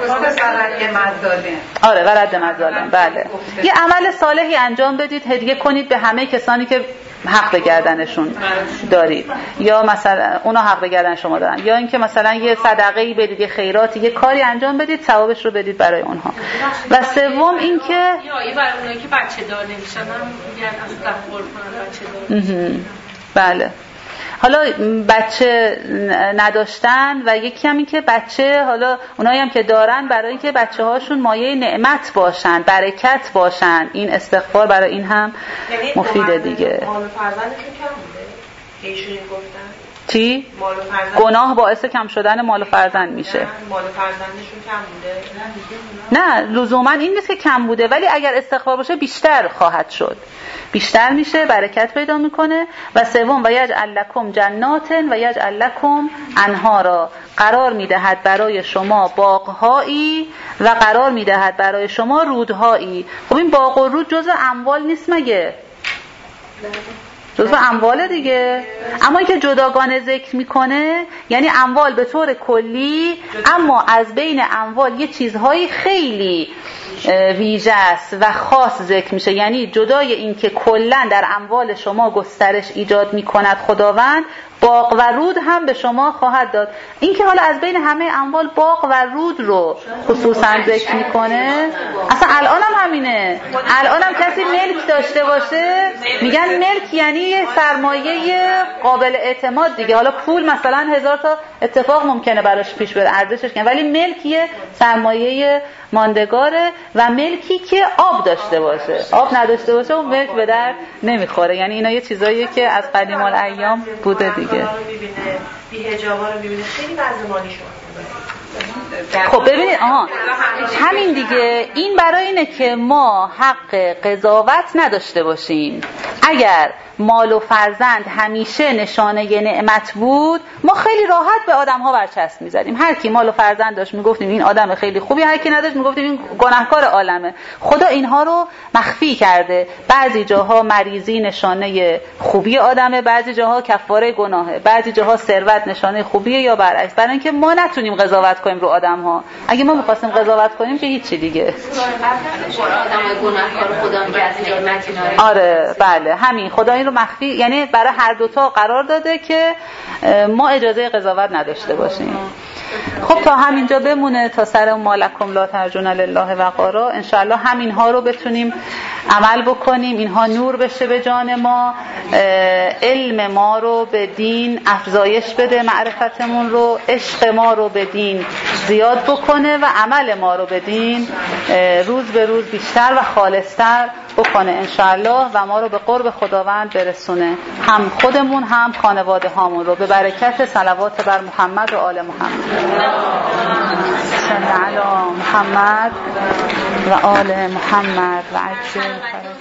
آره و رد مظالم. بله یه عمل صالحی انجام بدید، هدیه کنید به همه کسانی که حق به گردنشون دارید، یا مثلا اونا حق به گردن شما دارن، یا اینکه مثلا یه صدقه‌ای بدید، یه خیراتی، یه کاری انجام بدید، ثوابش رو بدید برای اونها. و سوم اینکه یا برای اونایی که بچه دار نمیشن هم میگن استغفار کنن بچه دار. بله حالا بچه نداشتن و یکی هم این که بچه، حالا اونایی هم که دارن، برای اینکه بچه هاشون مایه نعمت باشن، برکت باشن، این استغفار برای این هم مفیده دیگه. مال و فرزندشون کم بوده که ایشون گفتن چی؟ مال و فرزند گناه باعث کم شدن مال و فرزند میشه. مال و فرزندشون کم بوده؟ نه لزوما این نیست که کم بوده، ولی اگر استغفار باشه بیشتر خواهد شد، بیشتر میشه، برکت پیدا میکنه. و سوم و یجعل لکم جنات و یجعل لکم انهارا، قرار میدهد برای شما باغهایی و قرار میدهد برای شما رودهایی. خب این باغ و رود جزء اموال نیست مگه؟ جزء امواله دیگه. اما اینکه جداگانه ذکر میکنه یعنی اموال به طور کلی، اما از بین اموال یه چیزهایی خیلی ویژه است و خاص ذکر میشه. یعنی جدای این که کلا در اموال شما گسترش ایجاد میکند خداوند، باغ و رود هم به شما خواهد داد. این که حالا از بین همه اموال باغ و رود رو خصوصا ذکر میکنه، اصلا الان هم همینه. الان هم کسی ملک داشته باشه میگن ملک یعنی سرمایه قابل اعتماد دیگه. حالا پول مثلا 1000 تا اتفاق ممکنه براش پیش بیاد ارزشش کنه، ولی ملک یه سرمایه ماندگاره. و ملکی که آب داشته باشه، آب نداشته باشه اون ملک به در نمیخوره. یعنی اینا یه چیزاییه که از قدیم الایام بوده دیگه. بی‌حجابا رو می‌بینه خیلی وضع شد. خب ببینید همین دیگه. این برای اینه که ما حق قضاوت نداشته باشیم. اگر مال و فرزند همیشه نشانه نعمت بود، ما خیلی راحت به آدم‌ها برچسب می‌زدیم. هر کی مال و فرزند داشت میگفتیم این آدم خیلی خوبی، هر کی نداشت میگفتیم این گناهکار عالمه. خدا اینها رو مخفی کرده. بعضی جاها مریضی نشانه خوبی آدمه، بعضی جاها کفاره گناهه، بعضی جاها ثروت نشانه خوبیه یا برعکس، برای اینکه ما نتونیم قضاوت کنیم رو آدم ها. اگه ما میخواستیم قضاوت کنیم که هیچی دیگه. آدمای گناهکار خدا میگه از نعمتی ناره. آره بله همین، خدا این رو مخفی، یعنی برای هر دوتا قرار داده که ما اجازه قضاوت نداشته باشیم. خب تا همینجا بمونه، تا سر ما لکم لا ترجون لله وقارا. انشاءالله همین ها رو بتونیم عمل بکنیم، اینها نور بشه به جان ما، علم ما رو به دین افزایش بده، معرفتمون رو، عشق ما رو به دین زیاد بکنه و عمل ما رو به دین روز به روز بیشتر و خالصتر بکنه انشاءالله و ما رو به قرب خداوند برسونه، هم خودمون هم خانواده هامون رو، به برکت صلوات بر محمد و آل محمد. صلی علی محمد و آل محمد و عجل